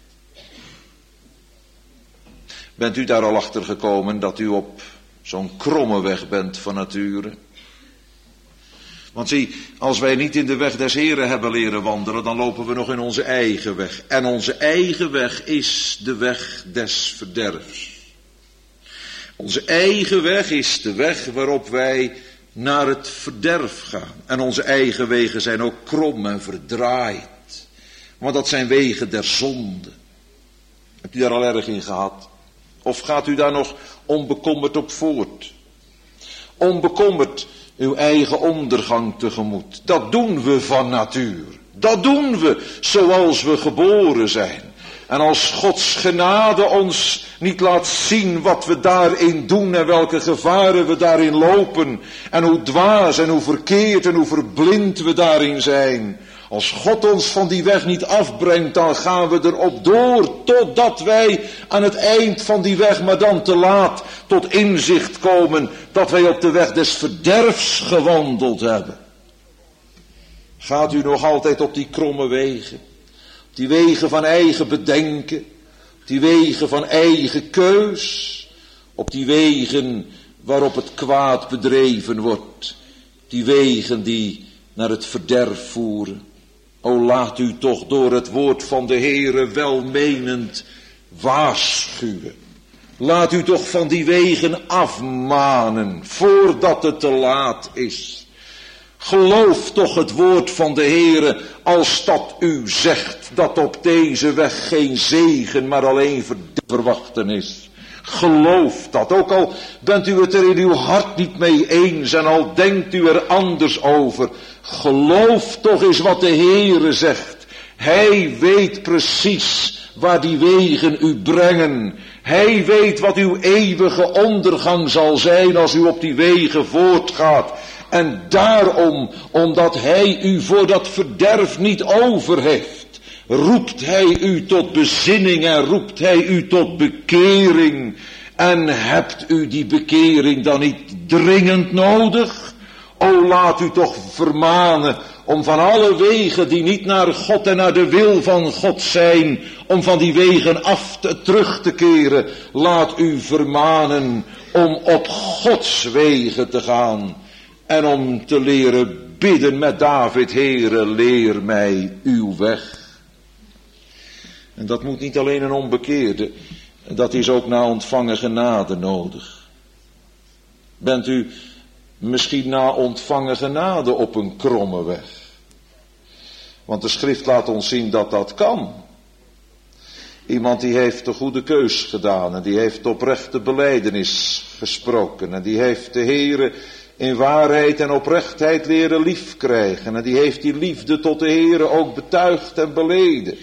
Bent u daar al achter gekomen dat u op zo'n kromme weg bent van nature? Want zie, als wij niet in de weg des Heren hebben leren wandelen, dan lopen we nog in onze eigen weg. En onze eigen weg is de weg des verderfs. Onze eigen weg is de weg waarop wij naar het verderf gaan. En onze eigen wegen zijn ook krom en verdraaid. Want dat zijn wegen der zonde. Hebt u daar al erg in gehad? Of gaat u daar nog onbekommerd op voort? Onbekommerd uw eigen ondergang tegemoet. Dat doen we van natuur. Dat doen we zoals we geboren zijn. En als Gods genade ons niet laat zien wat we daarin doen en welke gevaren we daarin lopen. En hoe dwaas en hoe verkeerd en hoe verblind we daarin zijn. Als God ons van die weg niet afbrengt, dan gaan we erop door. Totdat wij aan het eind van die weg, maar dan te laat, tot inzicht komen dat wij op de weg des verderfs gewandeld hebben. Gaat u nog altijd op die kromme wegen? Op die wegen van eigen bedenken? Op die wegen van eigen keus? Op die wegen waarop het kwaad bedreven wordt? Op die wegen die naar het verderf voeren? O, laat u toch door het woord van de Heere welmenend waarschuwen. Laat u toch van die wegen afmanen, voordat het te laat is. Geloof toch het woord van de Heere, als dat u zegt dat op deze weg geen zegen, maar alleen verwachten is. Geloof dat, ook al bent u het er in uw hart niet mee eens en al denkt u er anders over. Geloof toch eens wat de Heere zegt Hij weet precies waar die wegen u brengen. Hij weet wat uw eeuwige ondergang zal zijn als u op die wegen voortgaat. En daarom, omdat hij u voor dat verderf niet over heeft, roept hij u tot bezinning en roept hij u tot bekering. En hebt u die bekering dan niet dringend nodig? O, laat u toch vermanen om van alle wegen die niet naar God en naar de wil van God zijn, om van die wegen terug te keren. Laat u vermanen om op Gods wegen te gaan en om te leren bidden met David: Heere, leer mij uw weg. En dat moet niet alleen een onbekeerde, dat is ook na ontvangen genade nodig. Bent u misschien na ontvangen genade op een kromme weg? Want de schrift laat ons zien dat dat kan. Iemand die heeft de goede keus gedaan en die heeft oprechte belijdenis gesproken en die heeft de Heere in waarheid en oprechtheid leren liefkrijgen en die heeft die liefde tot de Heere ook betuigd en beleden.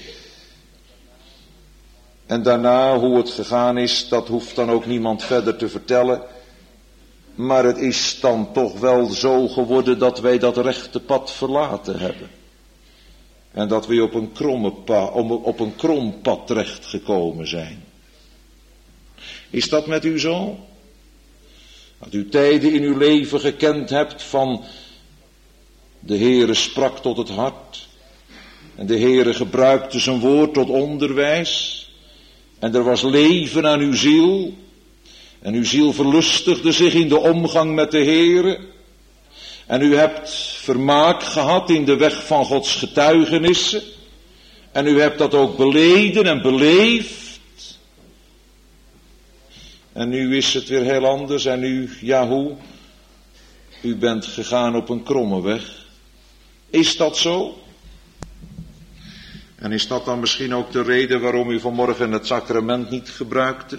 En daarna, hoe het gegaan is, dat hoeft dan ook niemand verder te vertellen. Maar het is dan toch wel zo geworden dat wij dat rechte pad verlaten hebben. En dat we op een krom pad terechtgekomen zijn. Is dat met u zo? Dat u tijden in uw leven gekend hebt van de Heere sprak tot het hart. En de Heere gebruikte zijn woord tot onderwijs. En er was leven aan uw ziel. En uw ziel verlustigde zich in de omgang met de Heere. En u hebt vermaak gehad in de weg van Gods getuigenissen. En u hebt dat ook beleden en beleefd. En nu is het weer heel anders. En u, ja hoe? U bent gegaan op een kromme weg. Is dat zo? En is dat dan misschien ook de reden waarom u vanmorgen het sacrament niet gebruikte?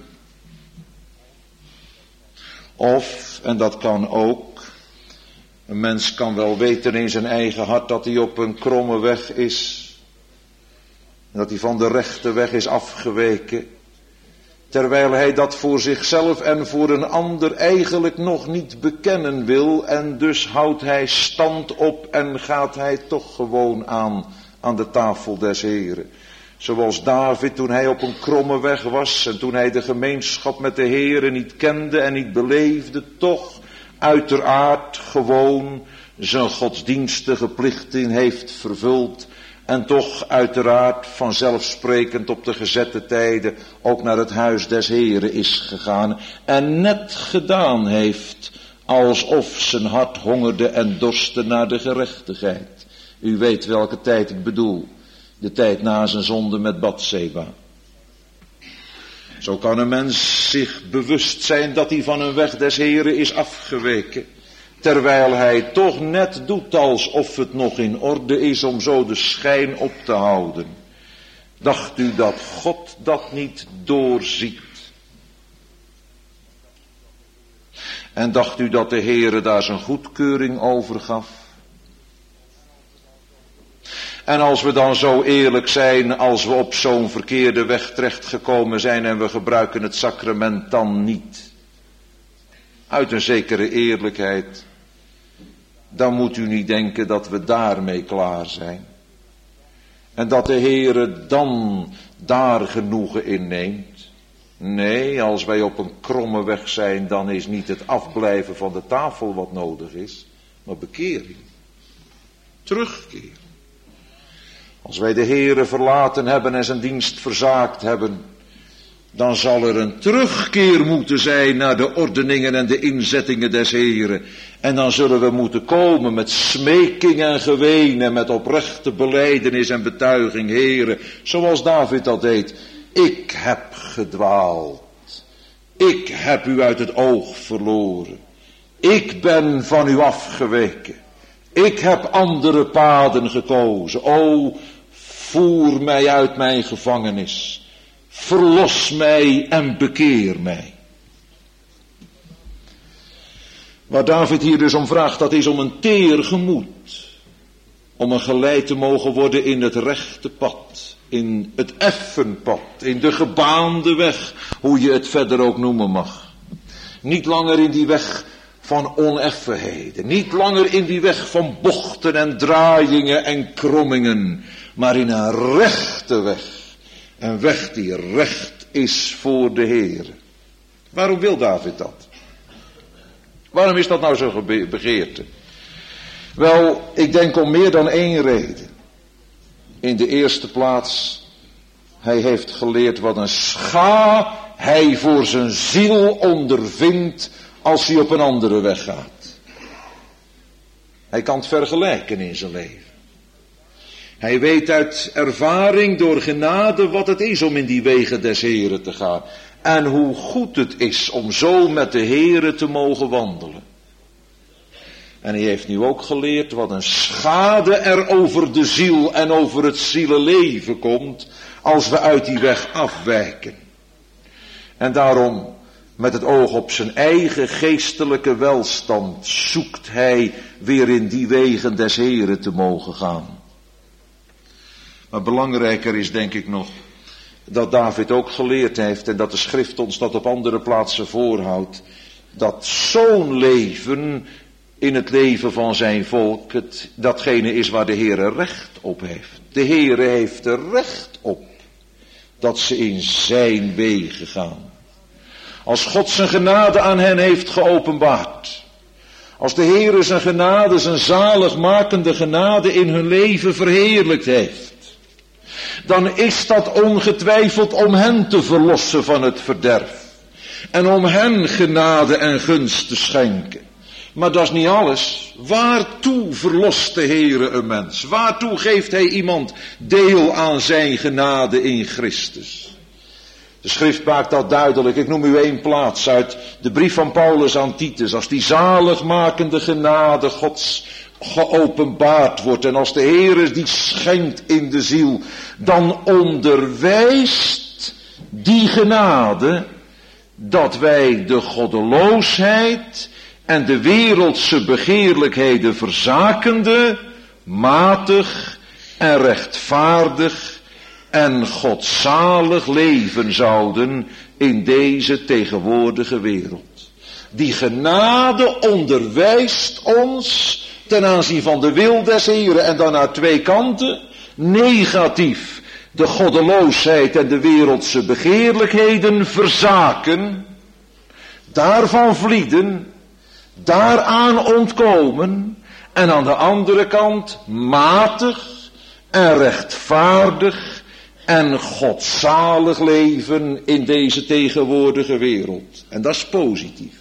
Of, en dat kan ook, een mens kan wel weten in zijn eigen hart dat hij op een kromme weg is. En dat hij van de rechte weg is afgeweken. Terwijl hij dat voor zichzelf en voor een ander eigenlijk nog niet bekennen wil. En dus houdt hij stand op en gaat hij toch gewoon aan de tafel des Heren. Zoals David toen hij op een kromme weg was en toen hij de gemeenschap met de Heere niet kende en niet beleefde, toch uiteraard gewoon zijn godsdienstige plichten heeft vervuld en toch uiteraard vanzelfsprekend op de gezette tijden ook naar het huis des Heere is gegaan en net gedaan heeft alsof zijn hart hongerde en dorstte naar de gerechtigheid. U weet welke tijd ik bedoel. De tijd na zijn zonde met Batseba. Zo kan een mens zich bewust zijn dat hij van een weg des Heren is afgeweken. Terwijl hij toch net doet alsof het nog in orde is om zo de schijn op te houden. Dacht u dat God dat niet doorziet? En dacht u dat de Heere daar zijn goedkeuring over gaf? En als we dan zo eerlijk zijn, als we op zo'n verkeerde weg terechtgekomen zijn en we gebruiken het sacrament dan niet, uit een zekere eerlijkheid, dan moet u niet denken dat we daarmee klaar zijn. En dat de Heere dan daar genoegen in neemt. Nee, als wij op een kromme weg zijn, dan is niet het afblijven van de tafel wat nodig is, maar bekering. Terugkeer. Als wij de Heere verlaten hebben en zijn dienst verzaakt hebben, dan zal er een terugkeer moeten zijn naar de ordeningen en de inzettingen des Heere. En dan zullen we moeten komen met smeking en geween en met oprechte belijdenis en betuiging, Heere, zoals David dat deed. Ik heb gedwaald. Ik heb u uit het oog verloren. Ik ben van u afgeweken. Ik heb andere paden gekozen. O, voer mij uit mijn gevangenis. Verlos mij en bekeer mij. Waar David hier dus om vraagt, dat is om een teer gemoed. om er geleid te mogen worden in het rechte pad, in het effen pad, in de gebaande weg, hoe je het verder ook noemen mag. Niet langer in die weg van oneffenheden, niet langer in die weg van bochten en draaiingen en krommingen, maar in een rechte weg. Een weg die recht is voor de Heer. Waarom wil David dat? Waarom is dat nou zo'n begeerte? Wel, ik denk om meer dan één reden. In de eerste plaats, hij heeft geleerd wat een scha hij voor zijn ziel ondervindt als hij op een andere weg gaat. Hij kan het vergelijken in zijn leven. Hij weet uit ervaring door genade wat het is om in die wegen des Heren te gaan. En hoe goed het is om zo met de Heren te mogen wandelen. En hij heeft nu ook geleerd wat een schade er over de ziel en over het zielenleven komt als we uit die weg afwijken. En daarom, met het oog op zijn eigen geestelijke welstand, zoekt hij weer in die wegen des Heren te mogen gaan. Maar belangrijker is denk ik nog dat David ook geleerd heeft en dat de schrift ons dat op andere plaatsen voorhoudt, dat zo'n leven in het leven van zijn volk datgene is waar de Heere recht op heeft. De Heere heeft er recht op dat ze in zijn wegen gaan. Als God zijn genade aan hen heeft geopenbaard, als de Heere zijn genade, zijn zaligmakende genade in hun leven verheerlijkt heeft, dan is dat ongetwijfeld om hen te verlossen van het verderf. En om hen genade en gunst te schenken. Maar dat is niet alles. Waartoe verlost de Heere een mens? Waartoe geeft hij iemand deel aan zijn genade in Christus? De schrift maakt dat duidelijk. Ik noem u één plaats uit de brief van Paulus aan Titus. Als die zaligmakende genade Gods geopenbaard wordt en als de Heere die schenkt in de ziel, dan onderwijst die genade dat wij de goddeloosheid en de wereldse begeerlijkheden verzakende, matig en rechtvaardig en godzalig leven zouden in deze tegenwoordige wereld. Die genade onderwijst ons ten aanzien van de wil des Heren en dan naar twee kanten. Negatief de goddeloosheid en de wereldse begeerlijkheden verzaken, daarvan vlieden, daaraan ontkomen en aan de andere kant matig en rechtvaardig en godzalig leven in deze tegenwoordige wereld. En dat is positief.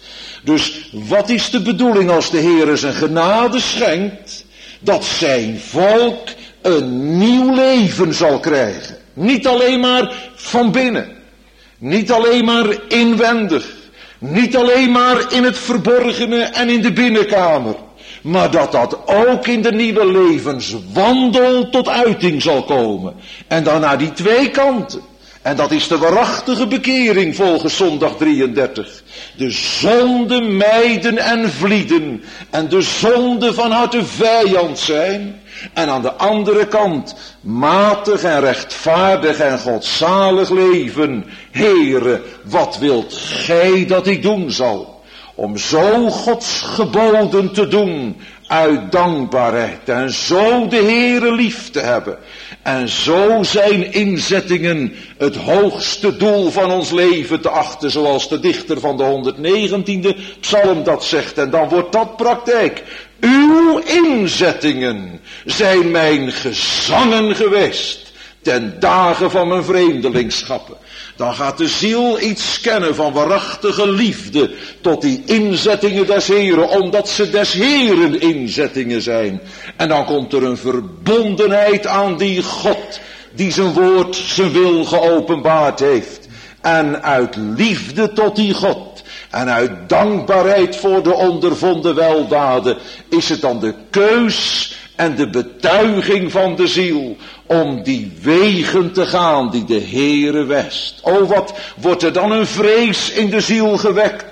Dus wat is de bedoeling als de Heer zijn genade schenkt? Dat zijn volk een nieuw leven zal krijgen. Niet alleen maar van binnen. Niet alleen maar inwendig. Niet alleen maar in het verborgene en in de binnenkamer. Maar dat ook in de nieuwe levenswandel tot uiting zal komen. En dan naar die twee kanten. En dat is de waarachtige bekering volgens zondag 33. De zonde mijden en vlieden. En de zonde van harte vijand zijn. En aan de andere kant matig en rechtvaardig en godzalig leven. Heere, wat wilt gij dat ik doen zal? Om zo Gods geboden te doen uit dankbaarheid. En zo de Heere lief te hebben. En zo zijn inzettingen het hoogste doel van ons leven te achten. Zoals de dichter van de 119e psalm dat zegt. En dan wordt dat praktijk. Uw inzettingen zijn mijn gezangen geweest. Ten dagen van mijn vreemdelingschap. Dan gaat de ziel iets kennen van waarachtige liefde tot die inzettingen des Heren, omdat ze des Heren inzettingen zijn. En dan komt er een verbondenheid aan die God, die zijn woord, zijn wil geopenbaard heeft. En uit liefde tot die God en uit dankbaarheid voor de ondervonden weldaden is het dan de keus en de betuiging van de ziel om die wegen te gaan die de Heere wijst. O, wat wordt er dan een vrees in de ziel gewekt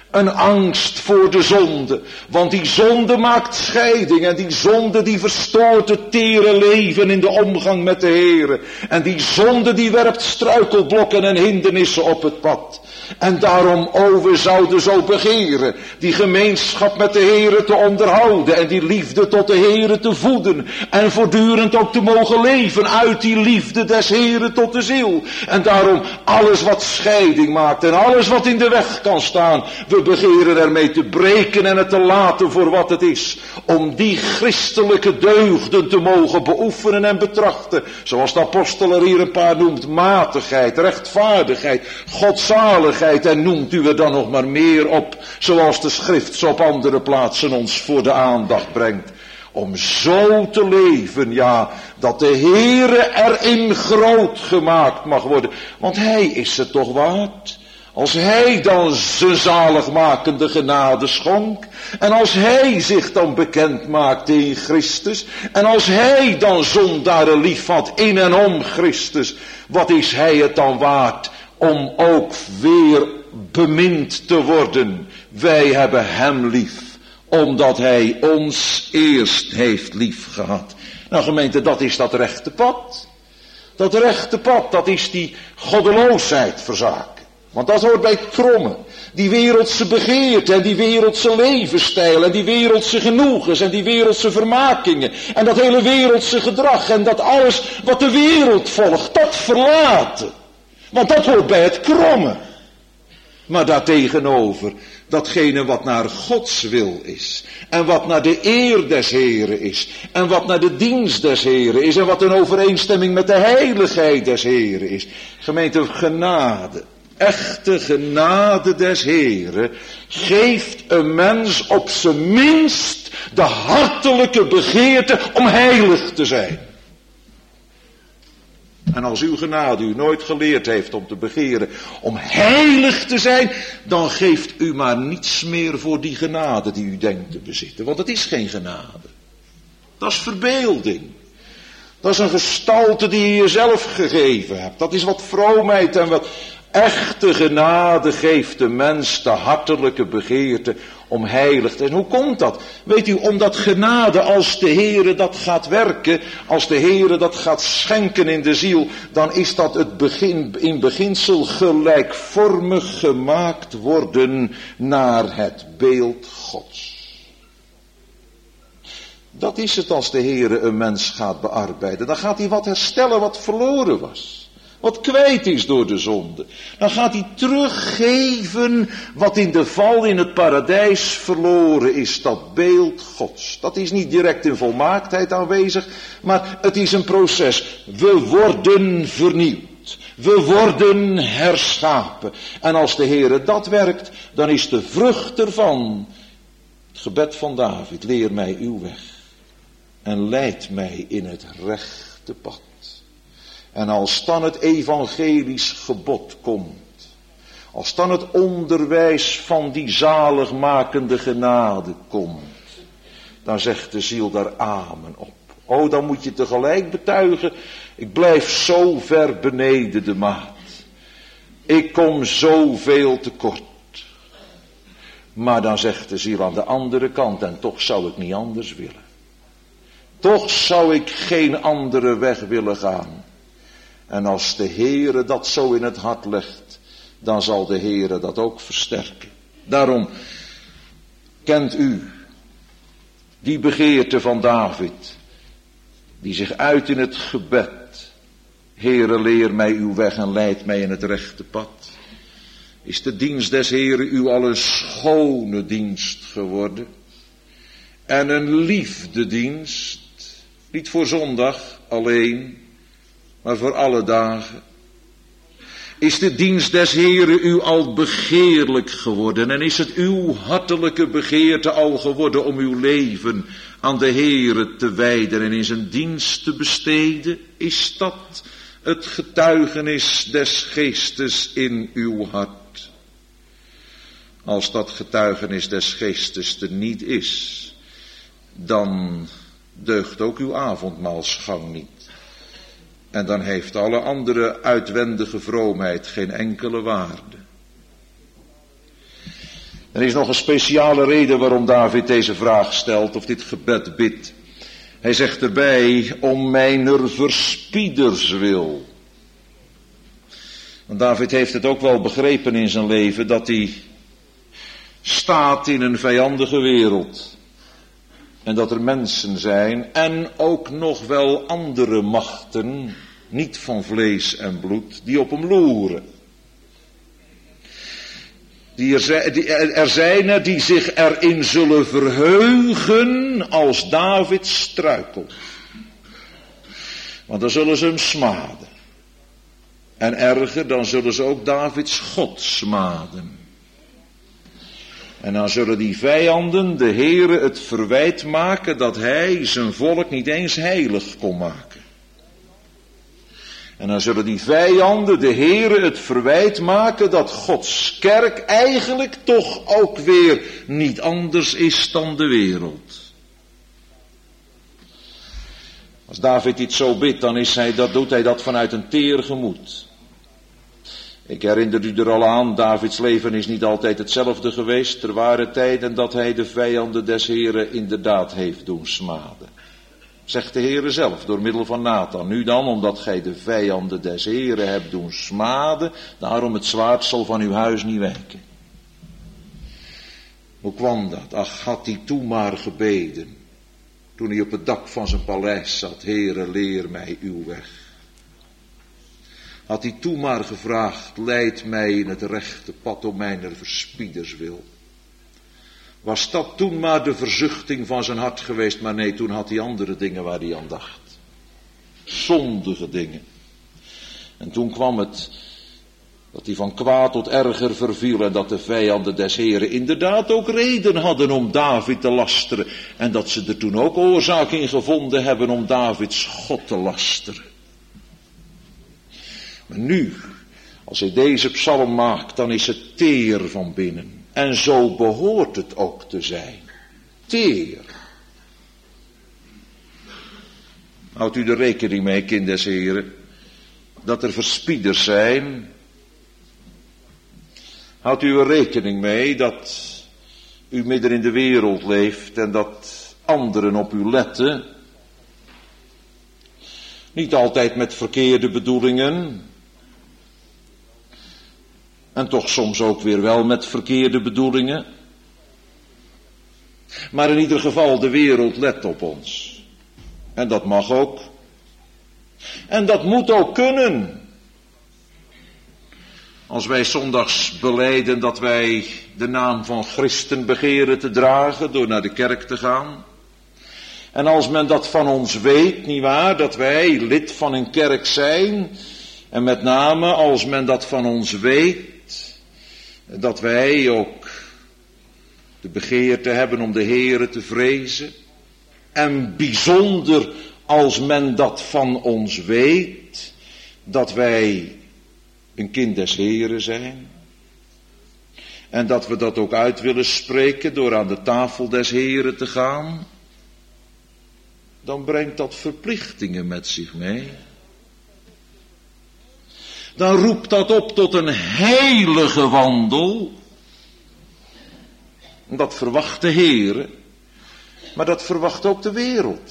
Een angst voor de zonde. Want die zonde maakt scheiding. En die zonde die verstoort het tere leven in de omgang met de Heere. En die zonde die werpt struikelblokken en hindernissen op het pad. En daarom, we zouden zo begeren die gemeenschap met de Heere te onderhouden. En die liefde tot de Heere te voeden. En voortdurend ook te mogen leven uit die liefde des Heere tot de ziel. En daarom alles wat scheiding maakt en alles wat in de weg kan staan. We begeren ermee te breken en het te laten voor wat het is. Om die christelijke deugden te mogen beoefenen en betrachten. Zoals de apostel er hier een paar noemt. Matigheid, rechtvaardigheid, godzaligheid. En noemt u er dan nog maar meer op. Zoals de schrift zo op andere plaatsen ons voor de aandacht brengt. Om zo te leven, ja, dat de Heere erin groot gemaakt mag worden. Want Hij is het toch waard. Als Hij dan zijn zaligmakende genade schonk. En als Hij zich dan bekend maakte in Christus. En als Hij dan zondaren lief had in en om Christus. Wat is Hij het dan waard om ook weer bemind te worden. Wij hebben Hem lief. Omdat Hij ons eerst heeft lief gehad. Nou gemeente, dat is dat rechte pad. Dat rechte pad, dat is die goddeloosheid verzaken. Want dat hoort bij het kromme. Die wereldse begeerte en die wereldse levensstijl en die wereldse genoegens en die wereldse vermakingen. En dat hele wereldse gedrag en dat alles wat de wereld volgt, dat verlaten. Want dat hoort bij het kromme. Maar daartegenover, datgene wat naar Gods wil is. En wat naar de eer des Heren is. En wat naar de dienst des Heren is. En wat in overeenstemming met de heiligheid des Heren is. Gemeente, genade. Echte genade des Heren geeft een mens op zijn minst de hartelijke begeerte om heilig te zijn. En als uw genade u nooit geleerd heeft om te begeren om heilig te zijn, dan geeft u maar niets meer voor die genade die u denkt te bezitten. Want het is geen genade. Dat is verbeelding. Dat is een gestalte die je jezelf gegeven hebt. Dat is wat vroomheid en wat echte genade geeft de mens de hartelijke begeerte om heilig te zijn. Hoe komt dat? Weet u, omdat genade, als de Heere dat gaat werken, als de Heere dat gaat schenken in de ziel, dan is dat het in beginsel gelijkvormig gemaakt worden naar het beeld Gods. Dat is het als de Heere een mens gaat bearbeiden. Dan gaat hij wat herstellen wat verloren was. Wat kwijt is door de zonde. Dan gaat hij teruggeven wat in de val in het paradijs verloren is. Dat beeld Gods. Dat is niet direct in volmaaktheid aanwezig. Maar het is een proces. We worden vernieuwd. We worden herschapen. En als de Heere dat werkt, dan is de vrucht ervan het gebed van David. Leer mij uw weg. En leid mij in het rechte pad. En als dan het evangelisch gebod komt, als dan het onderwijs van die zaligmakende genade komt, dan zegt de ziel daar amen op. Oh, dan moet je tegelijk betuigen, ik blijf zo ver beneden de maat. Ik kom zoveel tekort. Maar dan zegt de ziel aan de andere kant, en toch zou ik niet anders willen. Toch zou ik geen andere weg willen gaan. En als de Heere dat zo in het hart legt, dan zal de Heere dat ook versterken. Daarom kent u die begeerte van David, die zich uit in het gebed. Heere, leer mij uw weg en leid mij in het rechte pad. Is de dienst des Heere u al een schone dienst geworden? En een liefdedienst, niet voor zondag alleen, maar voor alle dagen. Is de dienst des Heeren u al begeerlijk geworden? En is het uw hartelijke begeerte al geworden om uw leven aan de Heere te wijden en in zijn dienst te besteden? Is dat het getuigenis des Geestes in uw hart? Als dat getuigenis des Geestes er niet is, dan deugt ook uw avondmaalsgang niet. En dan heeft alle andere uitwendige vroomheid geen enkele waarde. Er is nog een speciale reden waarom David deze vraag stelt of dit gebed bidt. Hij zegt erbij, om mijner verspieders wil. Want David heeft het ook wel begrepen in zijn leven dat hij staat in een vijandige wereld. En dat er mensen zijn en ook nog wel andere machten, niet van vlees en bloed, die op hem loeren. Er zijn er die zich erin zullen verheugen als David struikelt. Want dan zullen ze hem smaden. En erger, dan zullen ze ook Davids God smaden. En dan zullen die vijanden de Heere het verwijt maken dat hij zijn volk niet eens heilig kon maken. En dan zullen die vijanden de Heere het verwijt maken dat Gods kerk eigenlijk toch ook weer niet anders is dan de wereld. Als David iets zo bidt, dan doet hij dat vanuit een teer gemoed. Ik herinner u er al aan, Davids leven is niet altijd hetzelfde geweest. Er waren tijden dat hij de vijanden des Heeren inderdaad heeft doen smaden. Zegt de Heere zelf door middel van Nathan. Nu dan, omdat gij de vijanden des Heeren hebt doen smaden, daarom het zwaard zal van uw huis niet wijken. Hoe kwam dat? Ach, had hij toen maar gebeden. Toen hij op het dak van zijn paleis zat. Heere, leer mij uw weg. Had hij toen maar gevraagd, leid mij in het rechte pad om mijner verspieders wil. Was dat toen maar de verzuchting van zijn hart geweest, maar nee, toen had hij andere dingen waar hij aan dacht. Zondige dingen. En toen kwam het dat hij van kwaad tot erger verviel en dat de vijanden des Heren inderdaad ook reden hadden om David te lasteren. En dat ze er toen ook oorzaak in gevonden hebben om Davids God te lasteren. Maar nu, als hij deze psalm maakt, dan is het teer van binnen. En zo behoort het ook te zijn. Teer. Houdt u er rekening mee, kind des Heren, dat er verspieders zijn. Houdt u er rekening mee dat u midden in de wereld leeft en dat anderen op u letten. Niet altijd met verkeerde bedoelingen. En toch soms ook weer wel met verkeerde bedoelingen. Maar in ieder geval, de wereld let op ons. En dat mag ook. En dat moet ook kunnen. Als wij zondags belijden dat wij de naam van Christen begeren te dragen door naar de kerk te gaan. En als men dat van ons weet, nietwaar, dat wij lid van een kerk zijn. En met name als men dat van ons weet, dat wij ook de begeerte hebben om de Heere te vrezen. En bijzonder als men dat van ons weet, dat wij een kind des Heeren zijn. En dat we dat ook uit willen spreken door aan de tafel des Heeren te gaan. Dan brengt dat verplichtingen met zich mee. Dan roept dat op tot een heilige wandel. Dat verwacht de Heere, maar dat verwacht ook de wereld.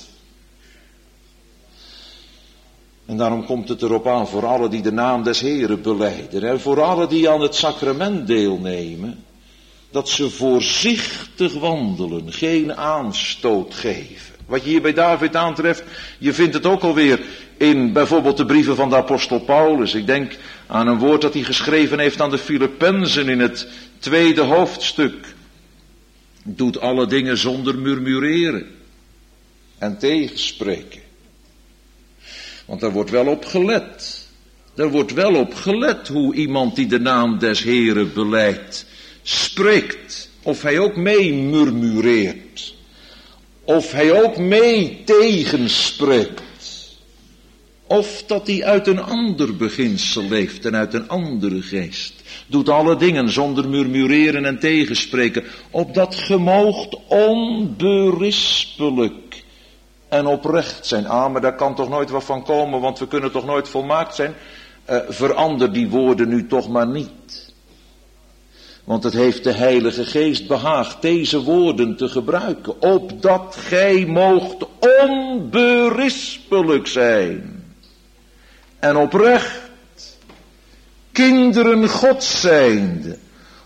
En daarom komt het erop aan voor allen die de naam des Heeren belijden. En voor allen die aan het sacrament deelnemen. Dat ze voorzichtig wandelen, geen aanstoot geven. Wat je hier bij David aantreft, je vindt het ook alweer in bijvoorbeeld de brieven van de apostel Paulus. Ik denk aan een woord dat hij geschreven heeft aan de Filippenzen in het 2e hoofdstuk. Doet alle dingen zonder murmureren en tegenspreken. Want daar wordt wel op gelet. Er wordt wel op gelet hoe iemand die de naam des Heren belijdt spreekt. Of hij ook mee murmureert. Of hij ook mee tegenspreekt. Of dat hij uit een ander beginsel leeft en uit een andere geest. Doet alle dingen zonder murmureren en tegenspreken. Opdat ge moogt onberispelijk en oprecht zijn. Maar daar kan toch nooit wat van komen, want we kunnen toch nooit volmaakt zijn. Verander die woorden nu toch maar niet. Want het heeft de Heilige Geest behaagd deze woorden te gebruiken. Opdat gij moogt onberispelijk zijn. En oprecht, kinderen Gods zijnde,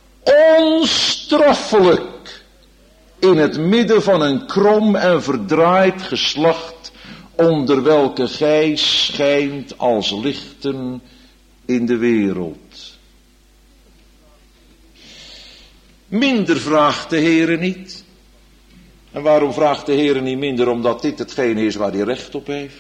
onstraffelijk in het midden van een krom en verdraaid geslacht, onder welke gij schijnt als lichten in de wereld. Minder vraagt de Heere niet. En waarom vraagt de Heere niet minder? Omdat dit hetgene is waar hij recht op heeft.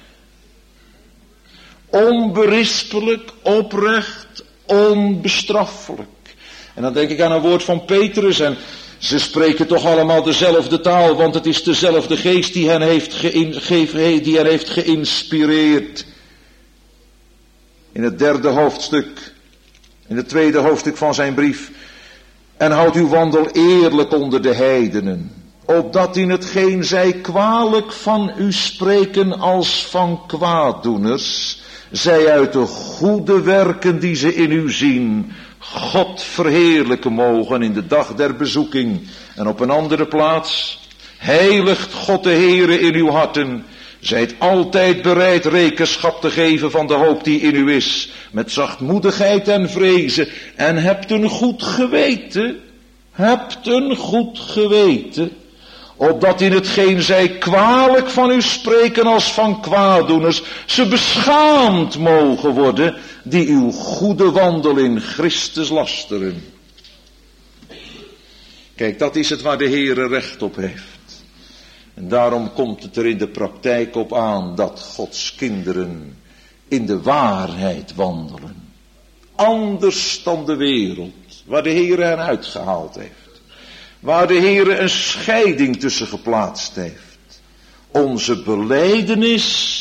Onberispelijk, oprecht, onbestraffelijk. En dan denk ik aan een woord van Petrus en ze spreken toch allemaal dezelfde taal, want het is dezelfde geest die hen heeft geïnspireerd. In het 3e hoofdstuk, in het 2e hoofdstuk van zijn brief. En houd uw wandel eerlijk onder de heidenen, opdat in hetgeen zij kwalijk van u spreken als van kwaaddoeners, zij uit de goede werken die ze in u zien, God verheerlijken mogen in de dag der bezoeking. En op een andere plaats, heiligt God de Heere in uw harten, zijt altijd bereid rekenschap te geven van de hoop die in u is, met zachtmoedigheid en vrezen, en hebt een goed geweten, opdat in hetgeen zij kwalijk van u spreken als van kwaaddoeners, ze beschaamd mogen worden, die uw goede wandel in Christus lasteren. Kijk, dat is het waar de Heere recht op heeft. En daarom komt het er in de praktijk op aan dat Gods kinderen in de waarheid wandelen. Anders dan de wereld, waar de Heere hen uitgehaald heeft. Waar de Heere een scheiding tussen geplaatst heeft. Onze belijdenis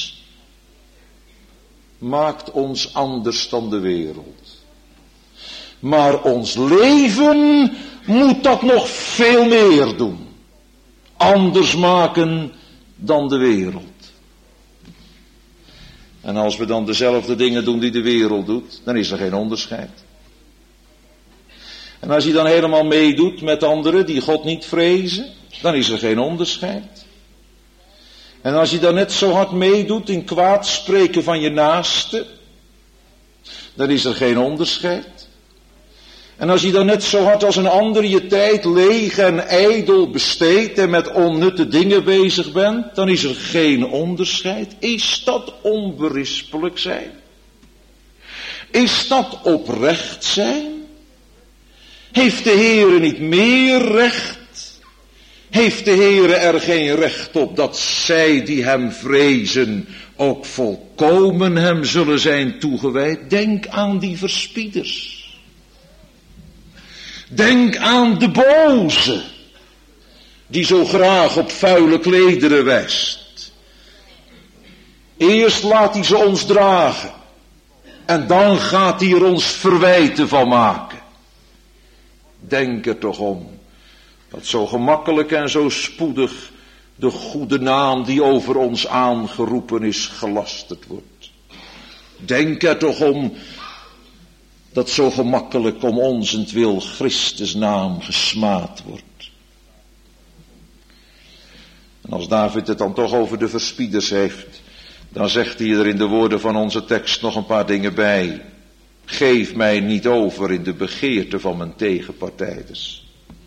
maakt ons anders dan de wereld. Maar ons leven moet dat nog veel meer doen. Anders maken dan de wereld. En als we dan dezelfde dingen doen die de wereld doet, dan is er geen onderscheid. En als je dan helemaal meedoet met anderen die God niet vrezen, dan is er geen onderscheid. En als je dan net zo hard meedoet in kwaad spreken van je naaste, dan is er geen onderscheid. En als je dan net zo hard als een ander je tijd leeg en ijdel besteedt en met onnutte dingen bezig bent, dan is er geen onderscheid. Is dat onberispelijk zijn? Is dat oprecht zijn? Heeft de Heere niet meer recht? Heeft de Heere er geen recht op dat zij die hem vrezen ook volkomen hem zullen zijn toegewijd? Denk aan die verspieders. Denk aan de boze, die zo graag op vuile klederen wijst. Eerst laat hij ze ons dragen, en dan gaat hij er ons verwijten van maken. Denk er toch om, dat zo gemakkelijk en zo spoedig de goede naam die over ons aangeroepen is, gelasterd wordt. Denk er toch om, dat zo gemakkelijk om onzentwil Christus naam gesmaad wordt. En als David het dan toch over de verspieders heeft, dan zegt hij er in de woorden van onze tekst nog een paar dingen bij. Geef mij niet over in de begeerte van mijn tegenpartijders.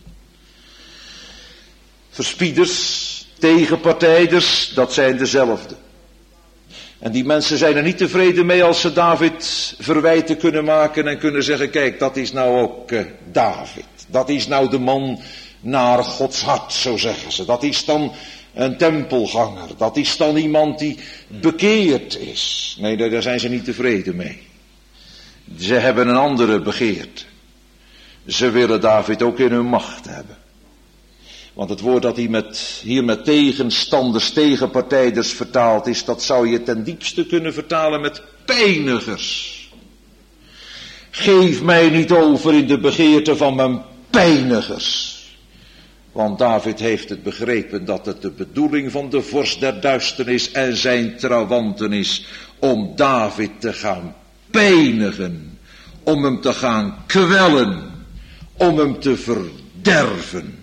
Verspieders, tegenpartijders, dat zijn dezelfde. En die mensen zijn er niet tevreden mee als ze David verwijten kunnen maken en kunnen zeggen, kijk, dat is nou ook David. Dat is nou de man naar Gods hart, zo zeggen ze. Dat is dan een tempelganger. Dat is dan iemand die bekeerd is. Nee, daar zijn ze niet tevreden mee. Ze hebben een andere begeerte. Ze willen David ook in hun macht hebben. Want het woord dat hier met tegenstanders, tegenpartijders vertaald is, dat zou je ten diepste kunnen vertalen met pijnigers. Geef mij niet over in de begeerte van mijn pijnigers. Want David heeft het begrepen dat het de bedoeling van de vorst der duisternis en zijn trawanten is om David te gaan pijnigen, om hem te gaan kwellen, om hem te verderven.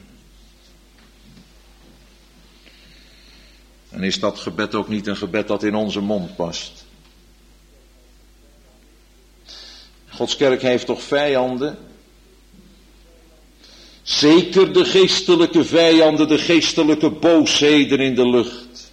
En is dat gebed ook niet een gebed dat in onze mond past? Gods kerk heeft toch vijanden? Zeker de geestelijke vijanden, de geestelijke boosheden in de lucht.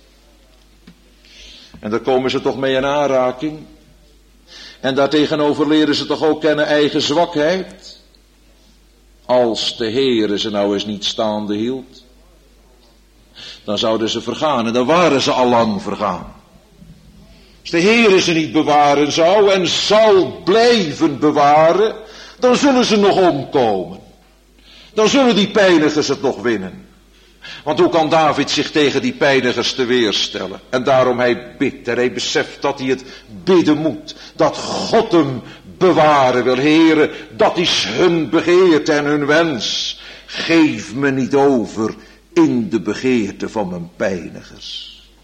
En daar komen ze toch mee in aanraking. En daartegenover leren ze toch ook kennen eigen zwakheid. Als de Heere ze nou eens niet staande hield, dan zouden ze vergaan en dan waren ze al lang vergaan. Als de Heere ze niet bewaren zou en zal blijven bewaren, dan zullen ze nog omkomen. Dan zullen die pijnigers het nog winnen. Want hoe kan David zich tegen die pijnigers te weerstellen? En daarom hij bidt en hij beseft dat hij het bidden moet. Dat God hem bewaren wil. Heere, dat is hun begeerte en hun wens. Geef me niet over in de begeerte van mijn pijnigers.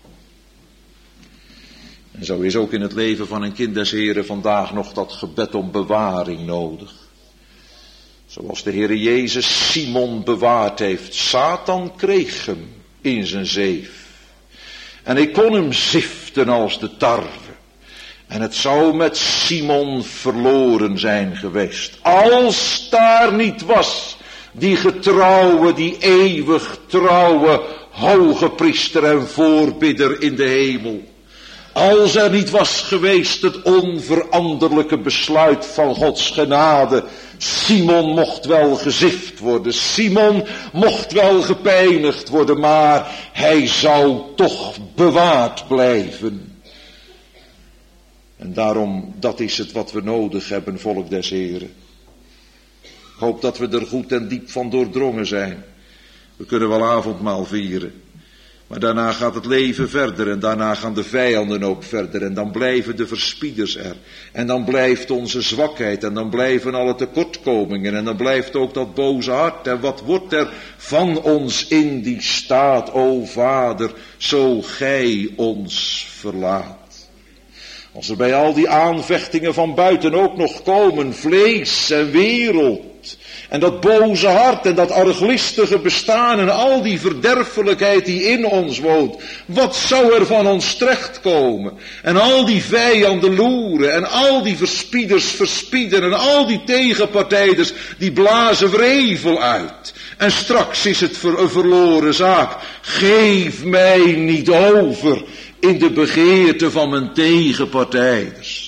En zo is ook in het leven van een kind des Heren vandaag nog dat gebed om bewaring nodig. Zoals de Heere Jezus Simon bewaard heeft. Satan kreeg hem in zijn zeef. En hij kon hem ziften als de tarwe. En het zou met Simon verloren zijn geweest. Als daar niet was die getrouwe, die eeuwig trouwe hoge priester en voorbidder in de hemel. Als er niet was geweest het onveranderlijke besluit van Gods genade. Simon mocht wel gezift worden. Simon mocht wel gepijnigd worden. Maar hij zou toch bewaard blijven. En daarom, dat is het wat we nodig hebben, volk des Heren. Ik hoop dat we er goed en diep van doordrongen zijn. We kunnen wel avondmaal vieren. Maar daarna gaat het leven verder en daarna gaan de vijanden ook verder. En dan blijven de verspieders er. En dan blijft onze zwakheid en dan blijven alle tekortkomingen. En dan blijft ook dat boze hart. En wat wordt er van ons in die staat, o Vader, zo gij ons verlaat. Als er bij al die aanvechtingen van buiten ook nog komen, vlees en wereld. En dat boze hart en dat arglistige bestaan en al die verderfelijkheid die in ons woont. Wat zou er van ons terechtkomen? En al die vijanden loeren en al die verspieders verspieden en al die tegenpartijders die blazen wrevel uit. En straks is het een verloren zaak. Geef mij niet over in de begeerte van mijn tegenpartijders.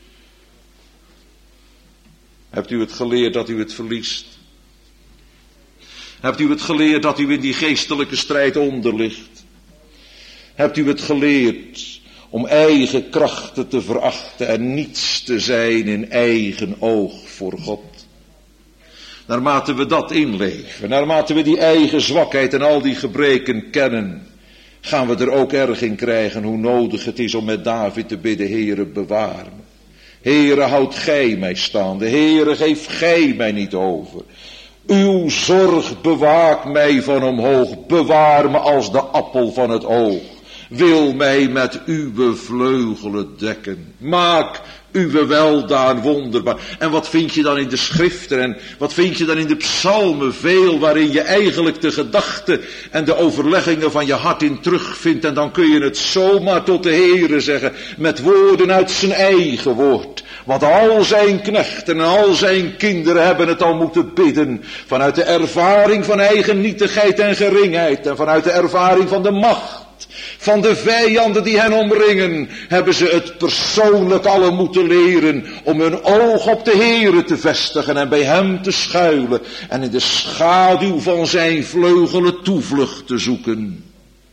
Hebt u het geleerd dat u het verliest? Hebt u het geleerd dat u in die geestelijke strijd onder ligt? Hebt u het geleerd om eigen krachten te verachten en niets te zijn in eigen oog voor God? Naarmate we dat inleven, naarmate we die eigen zwakheid en al die gebreken kennen, gaan we er ook erg in krijgen hoe nodig het is om met David te bidden, Heere, bewaar me. Heere, houd gij mij staande. Heere, geef gij mij niet over. Uw zorg bewaakt mij van omhoog. Bewaar me als de appel van het oog. Wil mij met uw vleugelen dekken. Maak uw weldaan wonderbaar. En wat vind je dan in de schriften en wat vind je dan in de psalmen? Veel waarin je eigenlijk de gedachten en de overleggingen van je hart in terugvindt. En dan kun je het zomaar tot de Heere zeggen met woorden uit zijn eigen woord. Want al zijn knechten en al zijn kinderen hebben het al moeten bidden. Vanuit de ervaring van eigen nietigheid en geringheid. En vanuit de ervaring van de macht. Van de vijanden die hen omringen. Hebben ze het persoonlijk alle moeten leren. Om hun oog op de Heere te vestigen. En bij hem te schuilen. En in de schaduw van zijn vleugelen toevlucht te zoeken.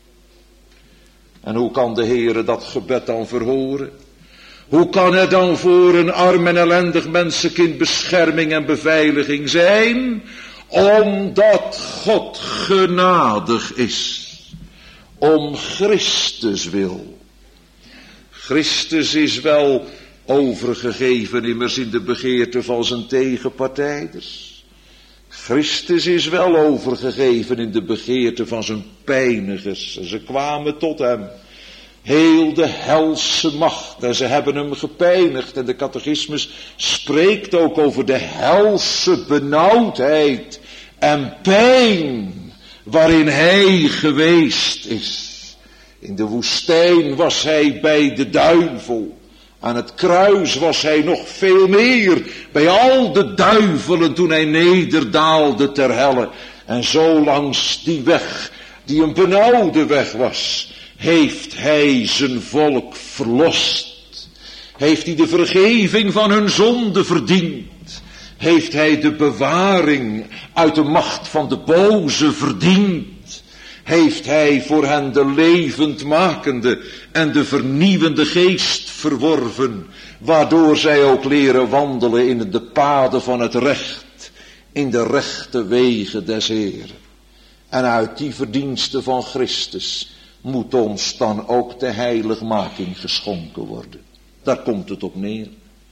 En hoe kan de Heere dat gebed dan verhoren? Hoe kan er dan voor een arm en ellendig mensenkind bescherming en beveiliging zijn? Omdat God genadig is. Om Christus wil. Christus is wel overgegeven immers in de begeerte van zijn tegenpartijders. Christus is wel overgegeven in de begeerte van zijn pijnigers. En ze kwamen tot hem. Heel de helse macht. En ze hebben hem gepijnigd. En de catechismus spreekt ook over de helse benauwdheid en pijn waarin hij geweest is. In de woestijn was hij bij de duivel. Aan het kruis was hij nog veel meer bij al de duivelen toen hij nederdaalde ter helle. En zo langs die weg, die een benauwde weg was, heeft hij zijn volk verlost. Heeft hij de vergeving van hun zonde verdiend. Heeft hij de bewaring uit de macht van de boze verdiend. Heeft hij voor hen de levendmakende en de vernieuwende geest verworven, waardoor zij ook leren wandelen in de paden van het recht, in de rechte wegen des Heeren. En uit die verdiensten van Christus moet ons dan ook de heiligmaking geschonken worden. Daar komt het op neer.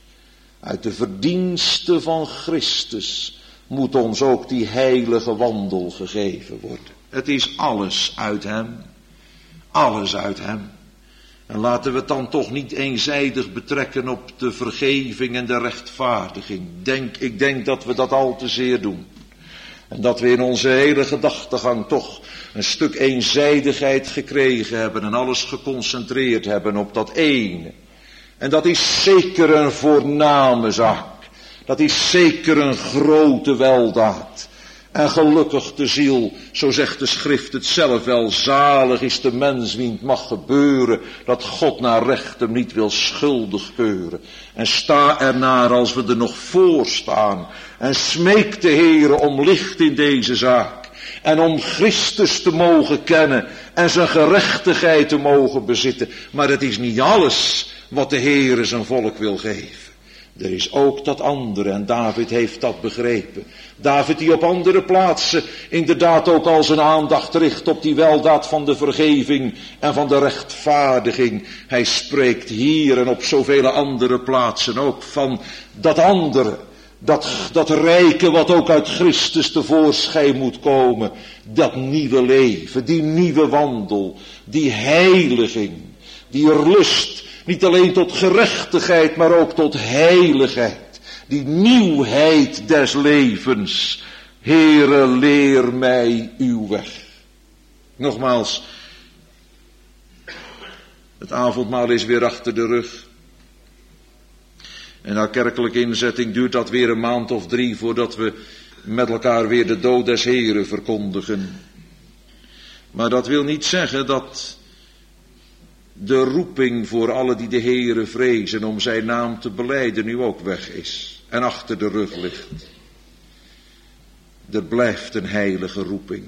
Uit de verdiensten van Christus moet ons ook die heilige wandel gegeven worden. Het is alles uit hem. Alles uit hem. En laten we het dan toch niet eenzijdig betrekken op de vergeving en de rechtvaardiging. Ik denk dat we dat al te zeer doen. En dat we in onze hele gedachtegang toch een stuk eenzijdigheid gekregen hebben en alles geconcentreerd hebben op dat ene. En dat is zeker een voorname zaak. Dat is zeker een grote weldaad. En gelukkig de ziel, zo zegt de schrift het zelf wel, zalig is de mens wie het mag gebeuren, dat God naar recht hem niet wil schuldig keuren. En sta ernaar als we er nog voor staan. En smeek de Heere om licht in deze zaak. En om Christus te mogen kennen en zijn gerechtigheid te mogen bezitten. Maar het is niet alles wat de Heere zijn volk wil geven. Er is ook dat andere en David heeft dat begrepen. David die op andere plaatsen inderdaad ook al zijn aandacht richt op die weldaad van de vergeving en van de rechtvaardiging. Hij spreekt hier en op zoveel andere plaatsen ook van dat andere. Dat rijke wat ook uit Christus tevoorschijn moet komen. Dat nieuwe leven, die nieuwe wandel, die heiliging, die lust. Niet alleen tot gerechtigheid, maar ook tot heiligheid. Die nieuwheid des levens. Heere, leer mij uw weg. Nogmaals, het avondmaal is weer achter de rug. En na kerkelijke inzetting duurt dat weer een maand of 3 voordat we met elkaar weer de dood des Heeren verkondigen. Maar dat wil niet zeggen dat de roeping voor alle die de Heere vrezen om zijn naam te belijden nu ook weg is en achter de rug ligt. Er blijft een heilige roeping.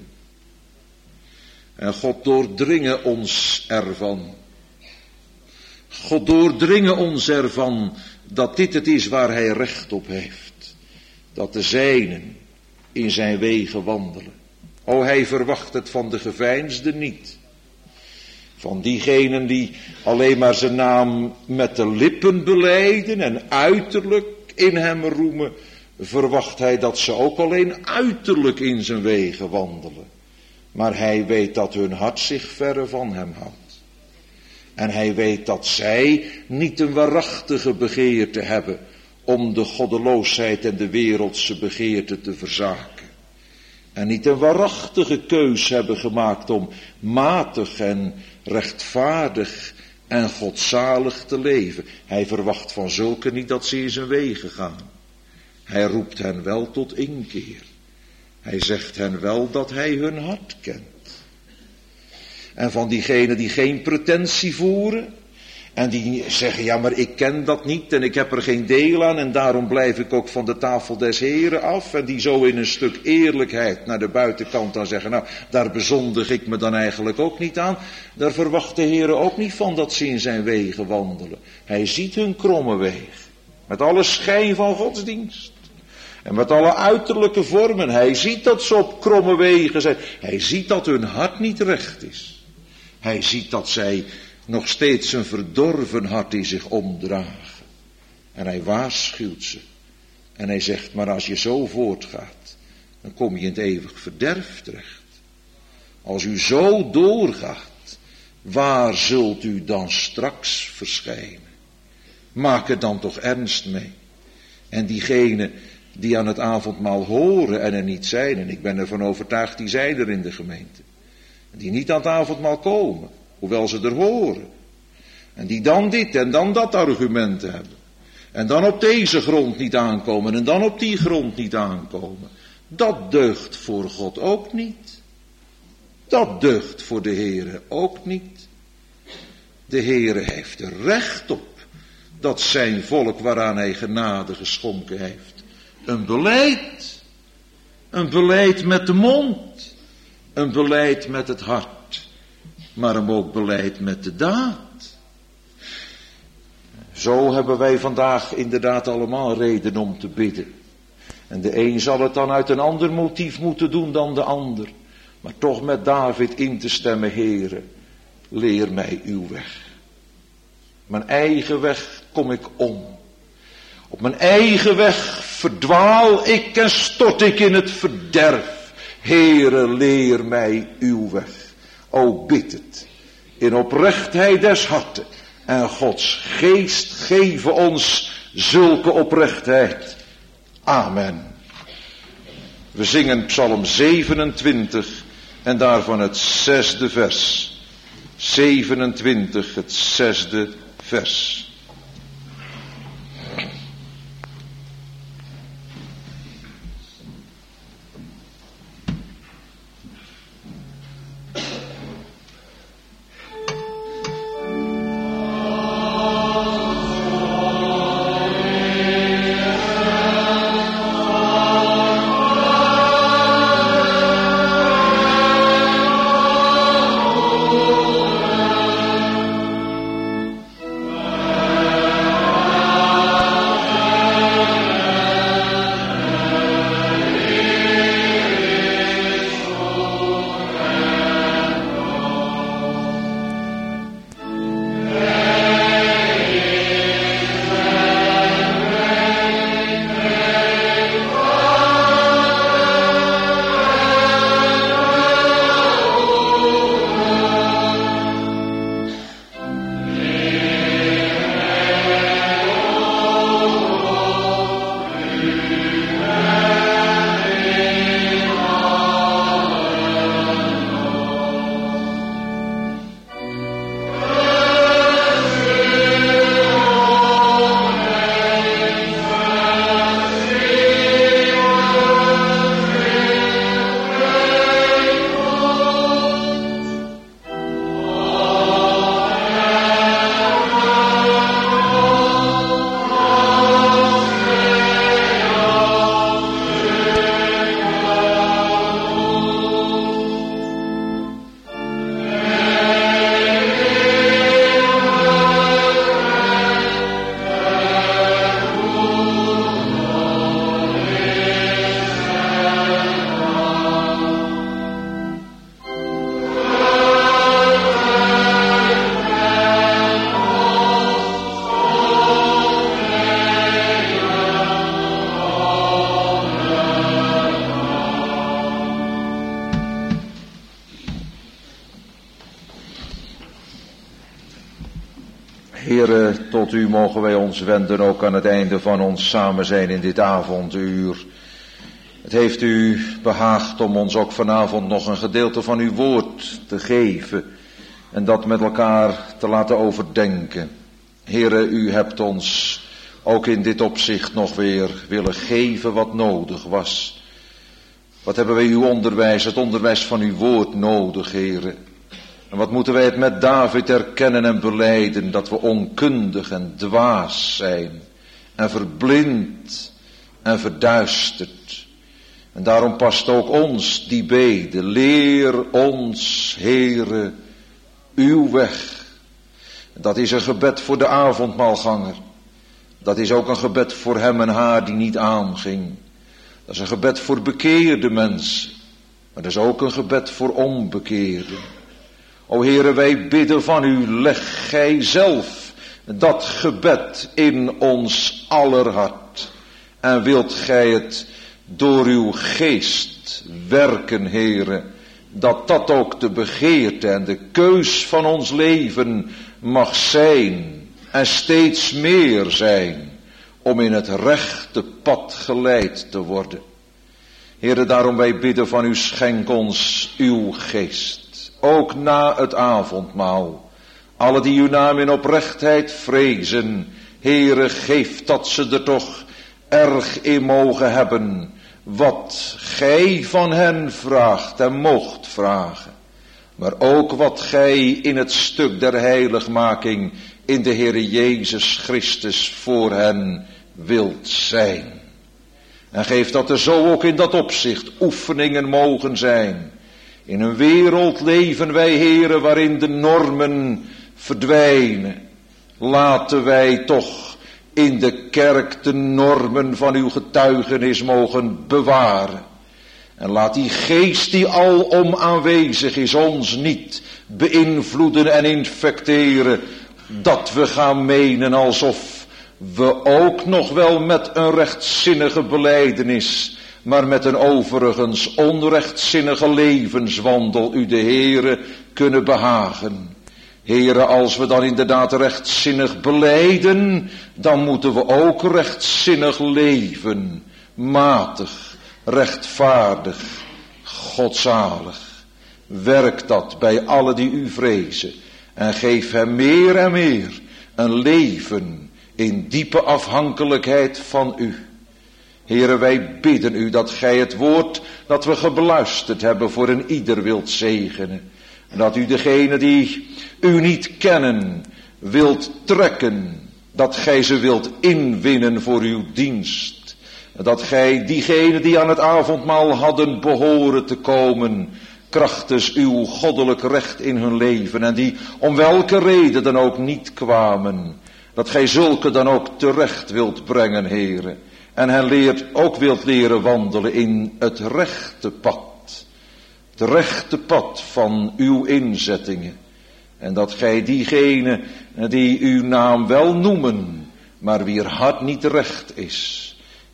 En God doordringen ons ervan. God doordringen ons ervan dat dit het is waar hij recht op heeft. Dat de zijnen in zijn wegen wandelen. O, hij verwacht het van de geveinsden niet. Van diegenen die alleen maar zijn naam met de lippen belijden en uiterlijk in hem roemen, verwacht hij dat ze ook alleen uiterlijk in zijn wegen wandelen. Maar hij weet dat hun hart zich verre van hem houdt. En hij weet dat zij niet een waarachtige begeerte hebben om de goddeloosheid en de wereldse begeerte te verzaken. En niet een waarachtige keus hebben gemaakt om matig en rechtvaardig en godzalig te leven. Hij verwacht van zulken niet dat ze in zijn wegen gaan. Hij roept hen wel tot inkeer. Hij zegt hen wel dat hij hun hart kent. En van diegenen die geen pretentie voeren en die zeggen, ja, maar ik ken dat niet en ik heb er geen deel aan en daarom blijf ik ook van de tafel des Heren af. En die zo in een stuk eerlijkheid naar de buitenkant dan zeggen, nou, daar bezondig ik me dan eigenlijk ook niet aan. Daar verwacht de Heren ook niet van dat ze in zijn wegen wandelen. Hij ziet hun kromme weg, met alle schijn van godsdienst. En met alle uiterlijke vormen. Hij ziet dat ze op kromme wegen zijn. Hij ziet dat hun hart niet recht is. Hij ziet dat zij nog steeds een verdorven hart in zich omdragen. En hij waarschuwt ze. En hij zegt, maar als je zo voortgaat, dan kom je in het eeuwig verderf terecht. Als u zo doorgaat, waar zult u dan straks verschijnen? Maak er dan toch ernst mee. En diegenen die aan het avondmaal horen en er niet zijn, en ik ben ervan overtuigd, die zijn er in de gemeente. Die niet aan het avondmaal komen, hoewel ze er horen. En die dan dit en dan dat argument hebben. En dan op deze grond niet aankomen en dan op die grond niet aankomen. Dat deugt voor God ook niet. Dat deugt voor de Heere ook niet. De Heere heeft er recht op dat zijn volk waaraan hij genade geschonken heeft een beleid met de mond, een beleid met het hart, maar hem ook beleid met de daad. Zo hebben wij vandaag inderdaad allemaal reden om te bidden. En de een zal het dan uit een ander motief moeten doen dan de ander. Maar toch met David in te stemmen, Heere, leer mij uw weg. Mijn eigen weg kom ik om. Op mijn eigen weg verdwaal ik en stort ik in het verderf. Heere, leer mij uw weg. O, bid het. In oprechtheid des harten. En Gods geest geven ons zulke oprechtheid. Amen. We zingen Psalm 27 en daarvan het 6e vers. 27, het 6e vers. Heere, tot u mogen wij ons wenden ook aan het einde van ons samen zijn in dit avonduur. Het heeft u behaagd om ons ook vanavond nog een gedeelte van uw woord te geven en dat met elkaar te laten overdenken. Heere, u hebt ons ook in dit opzicht nog weer willen geven wat nodig was. Wat hebben wij uw onderwijs, het onderwijs van uw woord nodig, Heere. En wat moeten wij het met David erkennen en belijden, dat we onkundig en dwaas zijn en verblind en verduisterd. En daarom past ook ons die bede, leer ons, Heere, uw weg. Dat is een gebed voor de avondmaalganger. Dat is ook een gebed voor hem en haar die niet aanging. Dat is een gebed voor bekeerde mensen. Maar dat is ook een gebed voor onbekeerden. O Heere, wij bidden van u, leg gij zelf dat gebed in ons aller hart. En wilt gij het door uw geest werken, Heere, dat dat ook de begeerte en de keus van ons leven mag zijn en steeds meer zijn om in het rechte pad geleid te worden. Heere, daarom wij bidden van u, schenk ons uw geest, ook na het avondmaal. Alle die uw naam in oprechtheid vrezen, Heere, geef dat ze er toch erg in mogen hebben wat gij van hen vraagt en moogt vragen. Maar ook wat gij in het stuk der heiligmaking in de Heere Jezus Christus voor hen wilt zijn. En geef dat er zo ook in dat opzicht oefeningen mogen zijn. In een wereld leven wij, Heere, waarin de normen verdwijnen. Laten wij toch in de kerk de normen van uw getuigenis mogen bewaren. En laat die geest die alom aanwezig is ons niet beïnvloeden en infecteren, dat we gaan menen alsof we ook nog wel met een rechtzinnige belijdenis, maar met een overigens onrechtzinnige levenswandel u de Heere kunnen behagen. Heere, als we dan inderdaad rechtzinnig belijden, dan moeten we ook rechtzinnig leven, matig, rechtvaardig, godzalig. Werk dat bij allen die u vrezen en geef hem meer en meer een leven in diepe afhankelijkheid van u. Heere, wij bidden u dat gij het woord dat we beluisterd hebben voor een ieder wilt zegenen. En dat u degene die u niet kennen wilt trekken, dat gij ze wilt inwinnen voor uw dienst. Dat gij diegenen die aan het avondmaal hadden behoren te komen, krachtens uw goddelijk recht in hun leven, en die om welke reden dan ook niet kwamen, dat gij zulke dan ook terecht wilt brengen, Heere. En hen ook wilt leren wandelen in het rechte pad. Het rechte pad van uw inzettingen. En dat gij diegenen die uw naam wel noemen, maar wier hart niet recht is,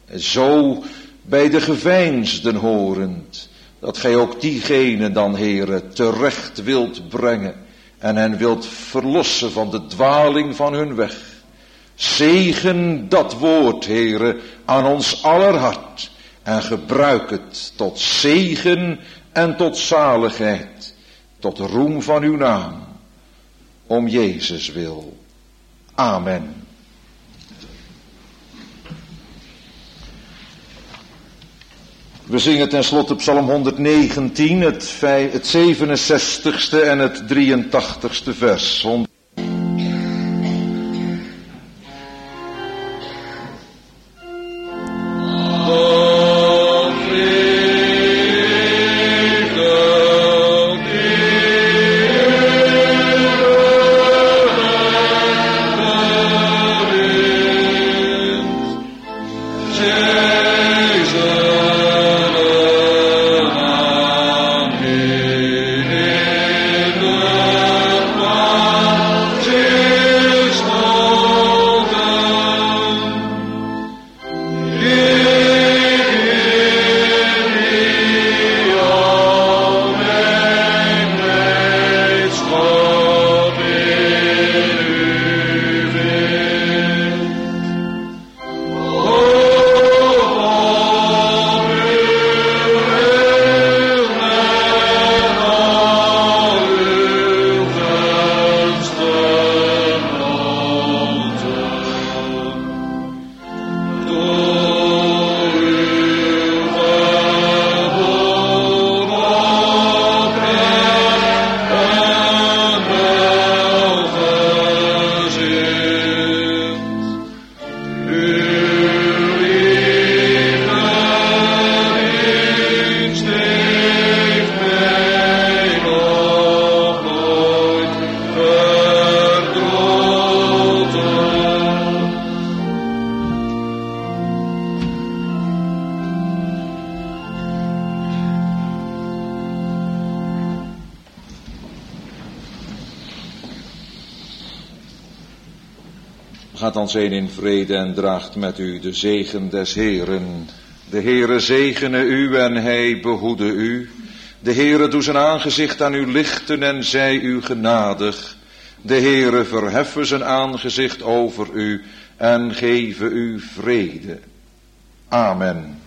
zo bij de geveinsden horend, dat gij ook diegenen dan, Heere, terecht wilt brengen en hen wilt verlossen van de dwaling van hun weg. Zegen dat woord, Heere, aan ons aller hart en gebruik het tot zegen en tot zaligheid, tot roem van uw naam, om Jezus wil. Amen. We zingen tenslotte Psalm 119, het 67ste en het 83ste vers. Gaat dan zijn in vrede en draagt met u de zegen des Heeren. De Heere zegene u en hij behoede u. De Heere doe zijn aangezicht aan u lichten en zij u genadig. De Heere verheffe zijn aangezicht over u en geven u vrede. Amen.